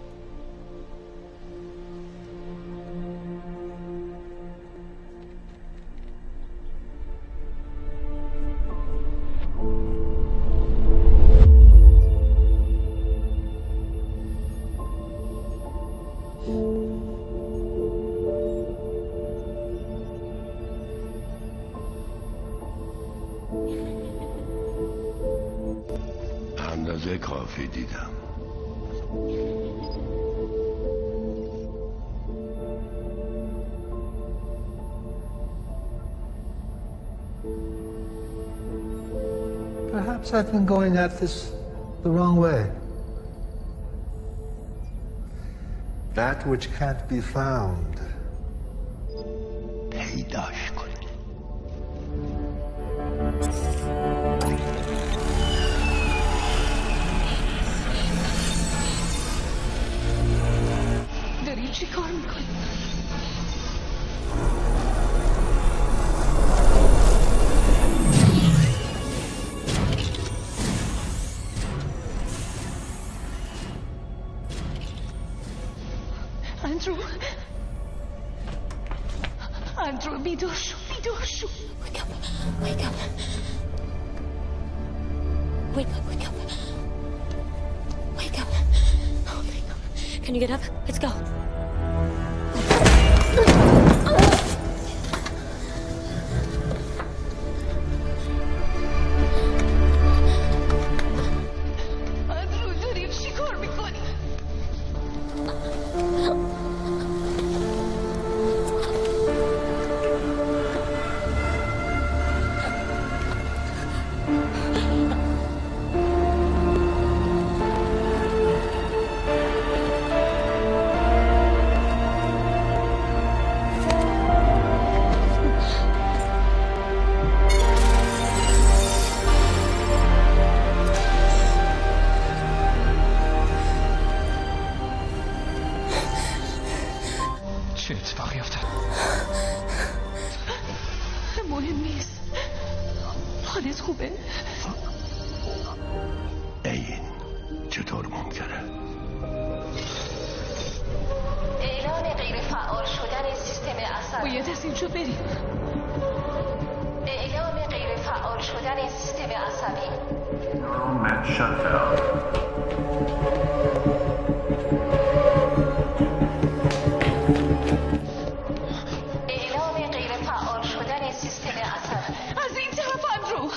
اندازه کافی دیدم. Perhaps I've been going at this the wrong way. That which can't be found. پیداش کن. داری چی کار میکنی؟ اندرو بیدار شو. Wake up. Wake up. Wake up, wake up. Wake up. Oh my God. Can you get up? Let's go. چه اتفاقی افتاد؟ مهم نیست. حالت خوبه؟ این چطور ممکنه؟ اعلام غیر فعال شدن سیستم عصبی. باید از اینجا بریم. اعلام غیر فعال شدن سیستم عصبی. اعلام غیر فعال شدن سیستم عصبی. از این طرف اندرو.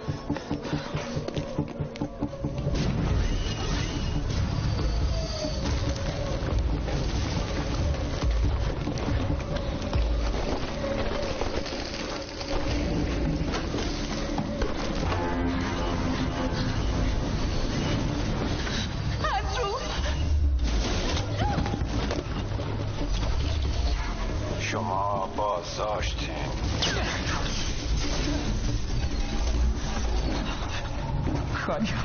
شما بازداشتین. خانیا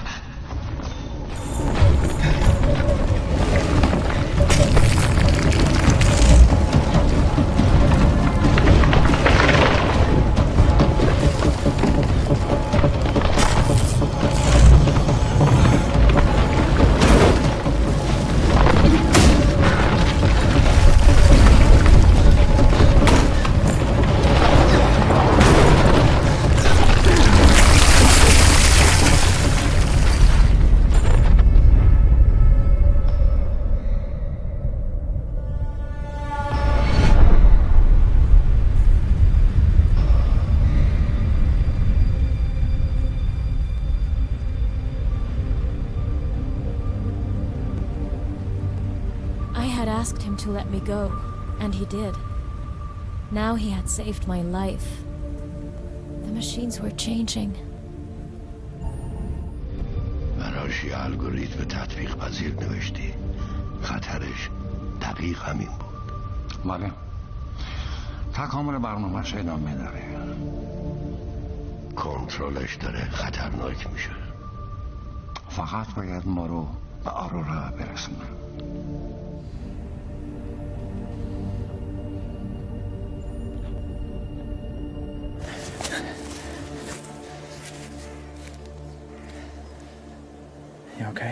Asked him to let me go, and he did. Now he had saved my life. The machines were changing. براش یه الگوریتم تطبیق پذیر نوشتی. خطرش دقیق همین بود. بله. تکامل برنامه‌اش ادامه داره. کنترلش داره خطرناک میشه. فقط باید ما رو به آرورا برسونه. You okay?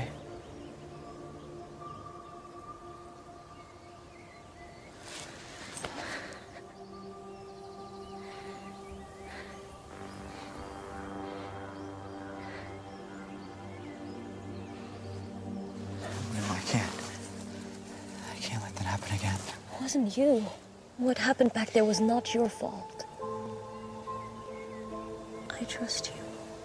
No, I can't. I can't let that happen again. It wasn't you. What happened back there was not your fault. I trust you.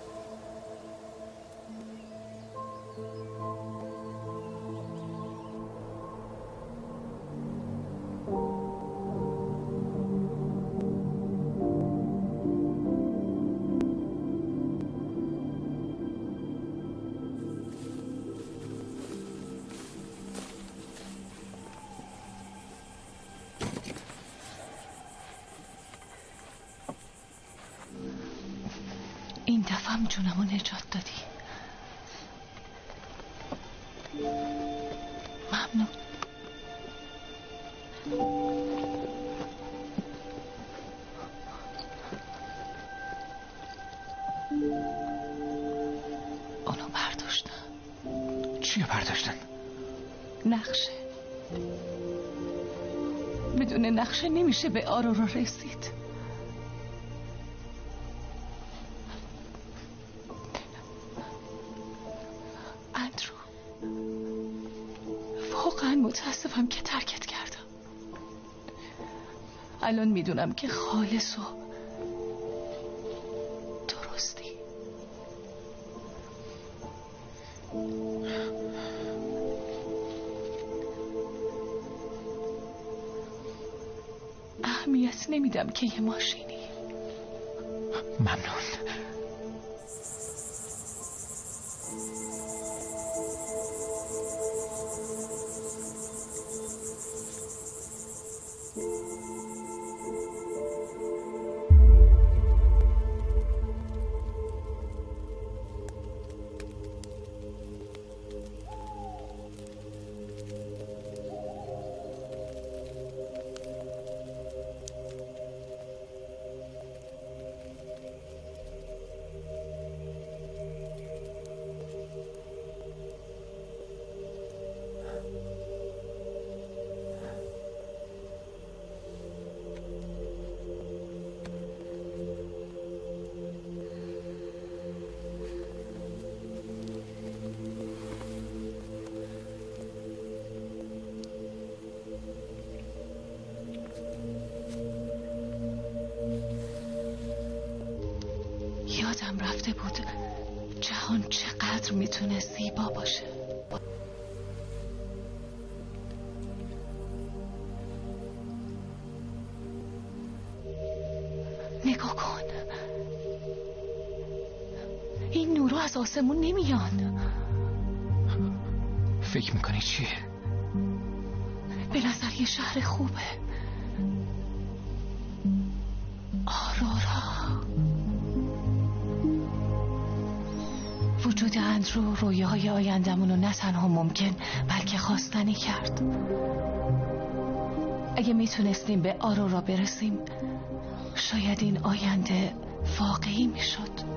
این دفعه هم جونمو نجات دادی. ممنون. اونو برداشتن. چیو برداشتن؟ نقشه. بدون نقشه نمیشه به آرورا رسید. واقعا متاسفم که ترکت کردم. الان میدونم که خالص و درستی. اهمیت نمیدم که یه ماشینی. ممنون. یادم رفته بود جهان چقدر میتونه زیبا باشه. نگاه کن، این نورو از آسمون نمیان. فکر میکنی چیه؟ به نظر یه شهر خوبه. آرورا. وجود اندرو رویاهای آیندمون رو نه تنها ممکن بلکه خواستنی کرد. اگه میتونستیم به آرورا برسیم شاید این آینده واقعی میشد.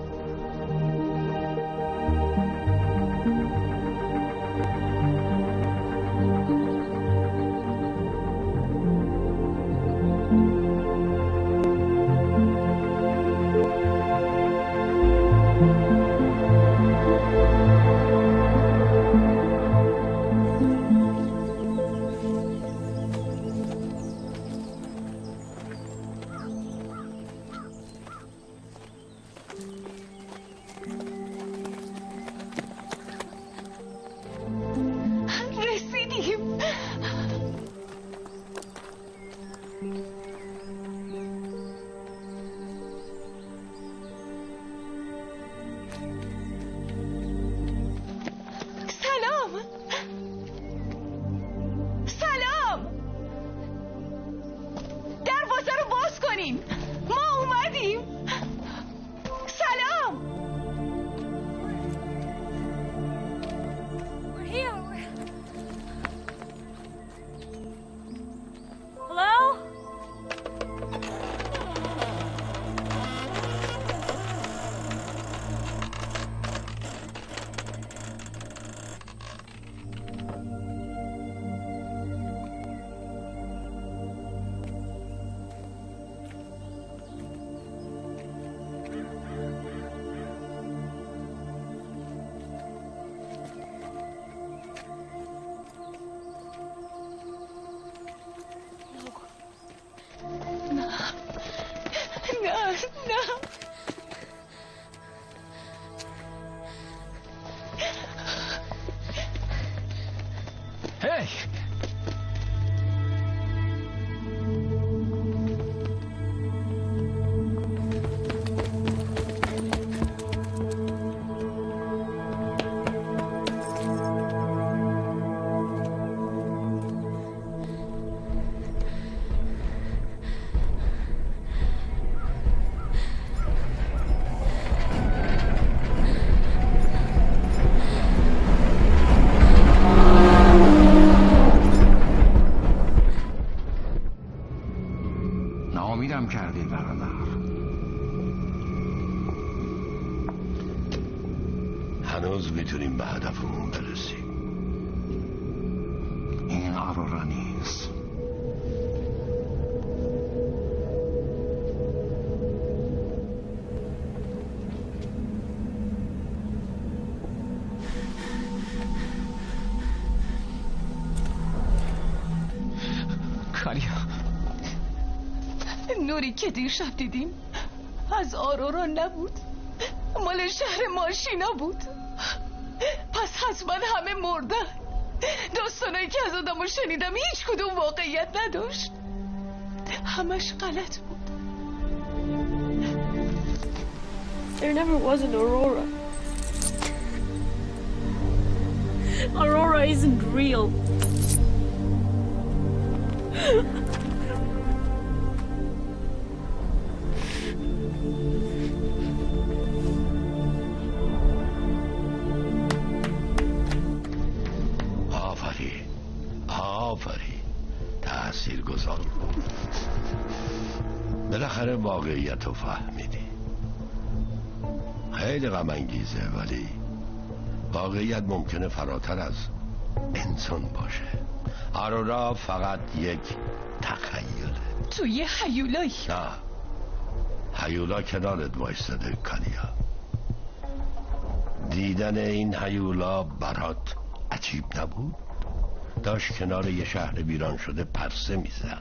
ناامیدم کردی برادر. هنوز میتونیم به هدفمون برسیم. این آرورا نیست. نوری که دیر شب دیدیم از آرورا نبود، مال شهر ماشینا بود. پس حتما همه مردن. داستانایی که از آدمو شنیدم هیچ کدوم واقعیت نداشت، همش غلط بود. There never was an Aurora. Aurora isn't real. آفرین تأثیر گذار بود. بالاخره واقعیت رو فهمیدی. خیلی غم انگیزه ولی واقعیت ممکنه فراتر از انسان باشه. آرورا فقط یک تخیله. تو یه هیولایی. نه، هیولا کنارت وایستاده کالیا. دیدن این هیولا برات عجیب نبود؟ داشت کنار یه شهر ویران شده پرسه میزد.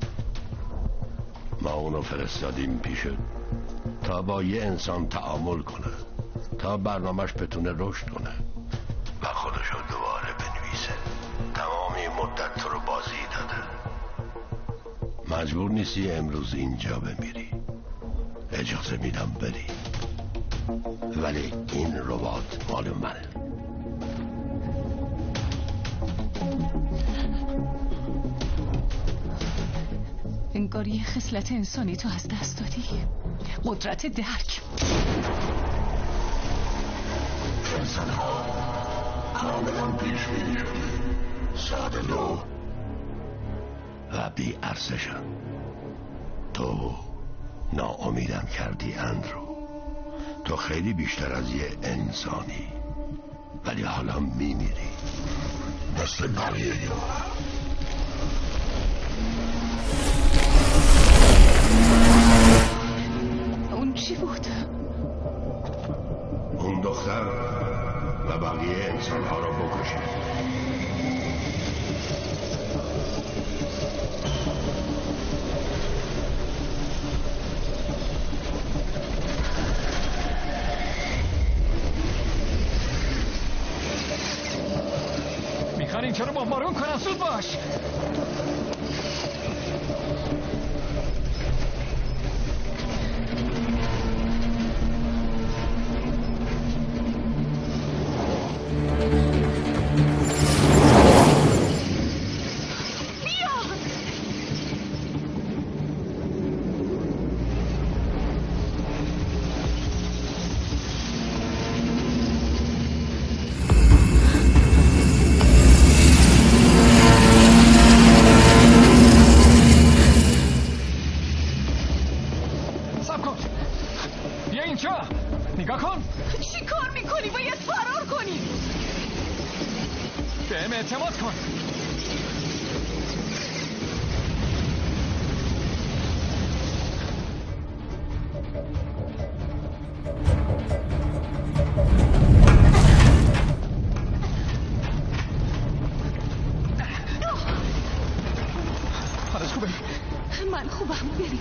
ما اونو فرستادیم پیشت تا با یه انسان تعامل کنه، تا برنامهش بتونه رشد کنه و خودشو دوباره بنویسه. تمام این مدت تو رو بازی داده. مجبور نیستی امروز اینجا بمیری، اجازه میدم بری، ولی این ربات مال منه. انگار یه خصلت انسانی تو از دست دادی، قدرت درک. انسان‌ها کاملا پیش بینی ساده لو و بی ارزشن. تو ناامیدم کردی اندرو. تو خیلی بیشتر از یه انسانی، ولی حالا میمیری مثل بقیه. اون چی بود؟ اون دختر و بقیه انسان‌ها رو بکشید. میخوان اینجا رو بمبارون کنن. زود باش. نگاه کن. چی کار میکنی؟ باید فرار کنی. بهم اعتماد کن. حالت خوبه؟ من خوبم. بریم.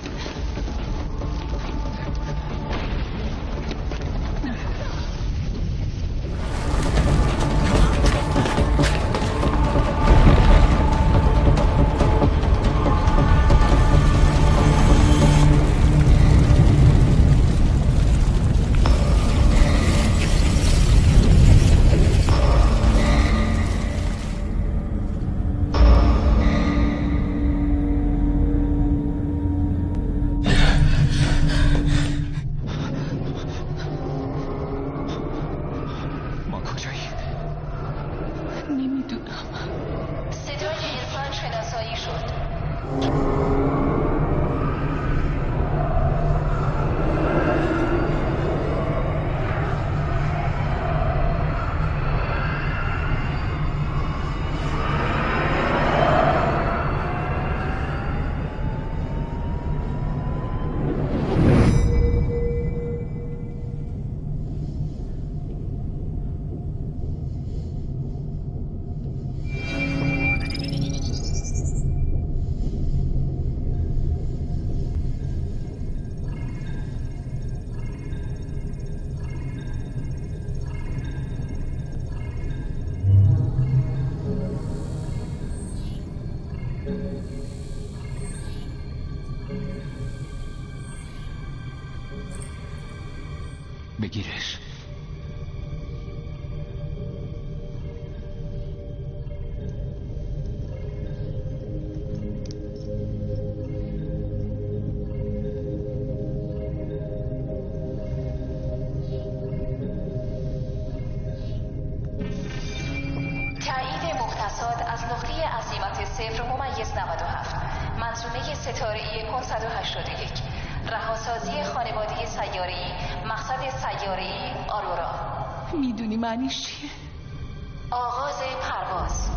تایید مقتصاد از نقطه عظیمت 0.97 منظومه ستاره‌ای 581 رهاسازی خانواده سیاره‌ای مقصد سیاره‌ای آرورا. میدونی معنیش چیه؟ آغاز پرواز.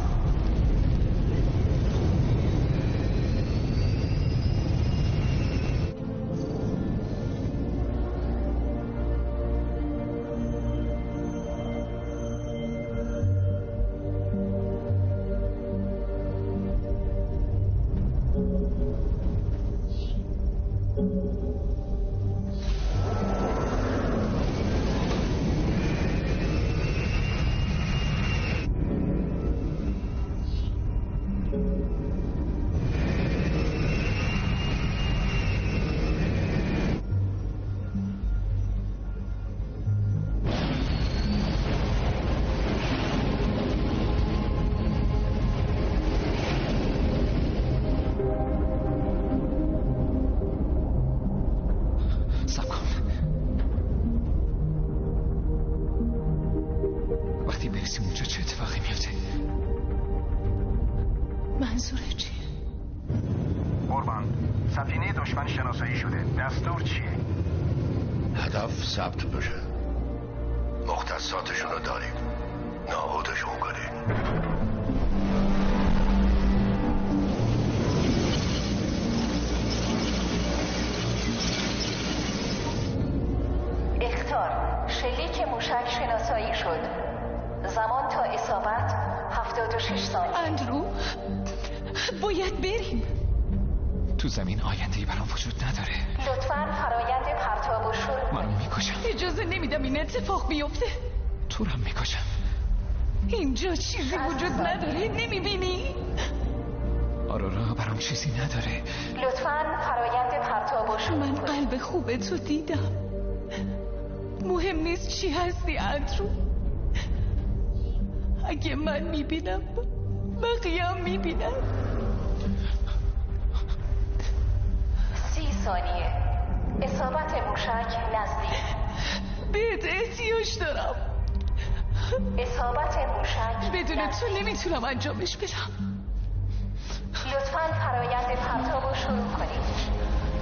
وقتی برسیم اونجا چه اتفاقی میفته؟ منظوره چیه؟ قربان، سفینه دشمن شناسایی شده. دستور چیه؟ هدف ثبت بشه. مختصاتشون رو داریم. نابودشون کنیم. اخطار شلیک موشک شناسایی شد. زمان تا اصابت 76 ثانیه. اندرو باید بریم. تو زمین آینده‌ای برام وجود نداره. لطفاً فرایند پرتاب و شروع. منو میکشم. اجازه نمیدم این اتفاق بیفته. تو رو میکشم. اینجا چیزی وجود نداره، نمیبینی؟ آرورا برام چیزی نداره. لطفاً فرایند پرتاب و شروع. من قلب خوب تو دیدم. مهم نیست چی هستی اندرو. اگه من میبینم بقیه هم میبینم. 30 ثانیه. اصابت موشک نزدیک. بهت احتیاج دارم. اصابت موشک بدون تو نمیتونم انجامش بدم. لطفاً فرایند پرتاب رو شروع کنید.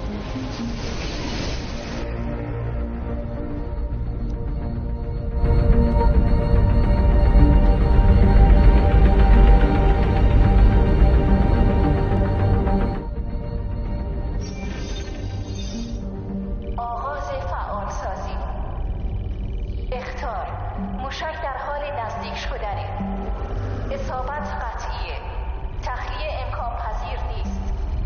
موشک در حال نزدیک شدنه. اصابت قطعیه. تخلیه امکان پذیر نیست.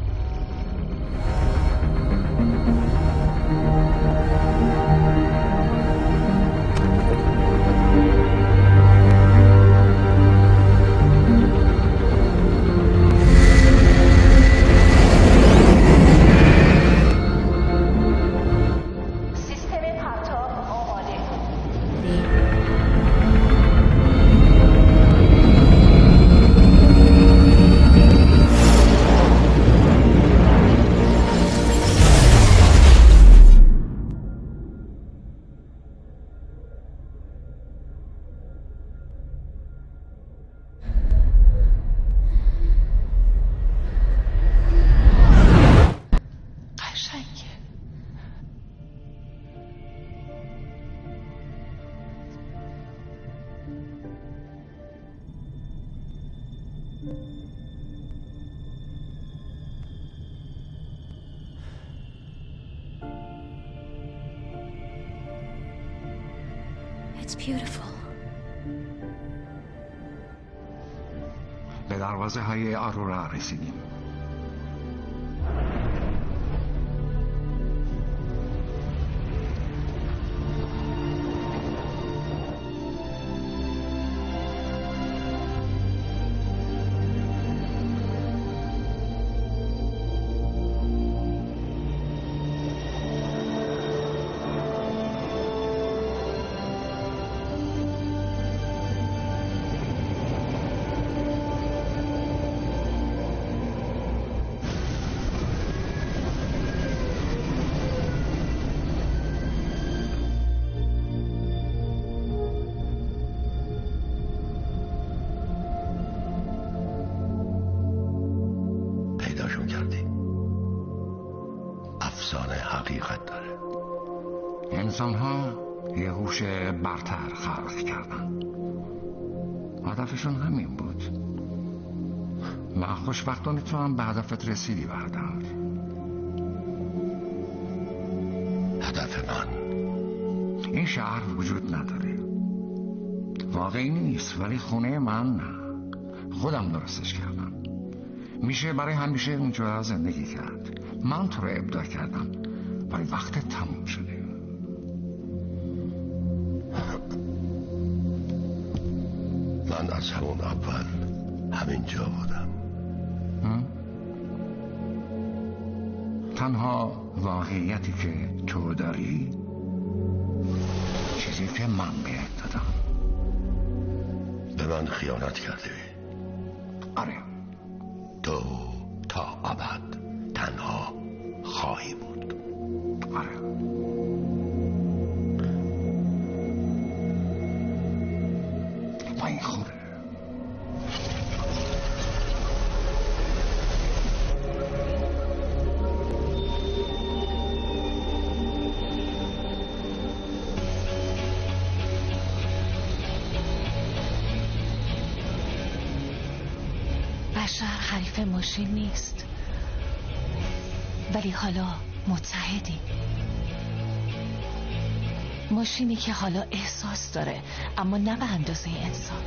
It's beautiful. به دروازه های آرورا رسیدیم. انسان حقیقت داره. انسان ها یه هوش برتر خلق کردن. هدفشون همین بود و خوشبختانه تو هم به هدفت رسیدی بردار. هدف من این شهر وجود نداره، واقعی نیست، ولی خونه من نه، خودم درستش کردم. میشه برای همیشه اونجا زندگی کرد. من تو رو ابداع کردم ولی وقت تموم شده. من از همون اول همینجا بودم. تنها واقعیتی که تو داری چیزی که من بهت دادم. به من خیانت کردی. آره. تو تا ابد تنها خواهی بود. آره. و این خوبه. بشر حریف ماشین نیست، ولی حالا متحدی. ماشینی که حالا احساس داره اما نه به اندازه انسان.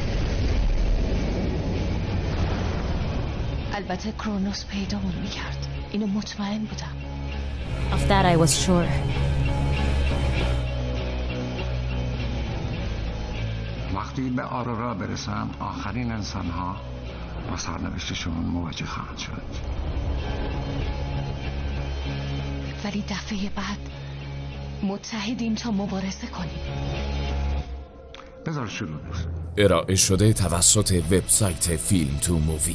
البته کرونوس پیدامون میکرد، اینو مطمئن بودم. Of that I was sure. وقتی به آرورا برسم آخرین انسان ها با سرنوشتشون مواجه خواهند شد. ولی دفعه بعد متحدیم تا مبارزه کنیم. بذار شروع بشه. ارائه شده توسط وبسایت فیلم تو مووی.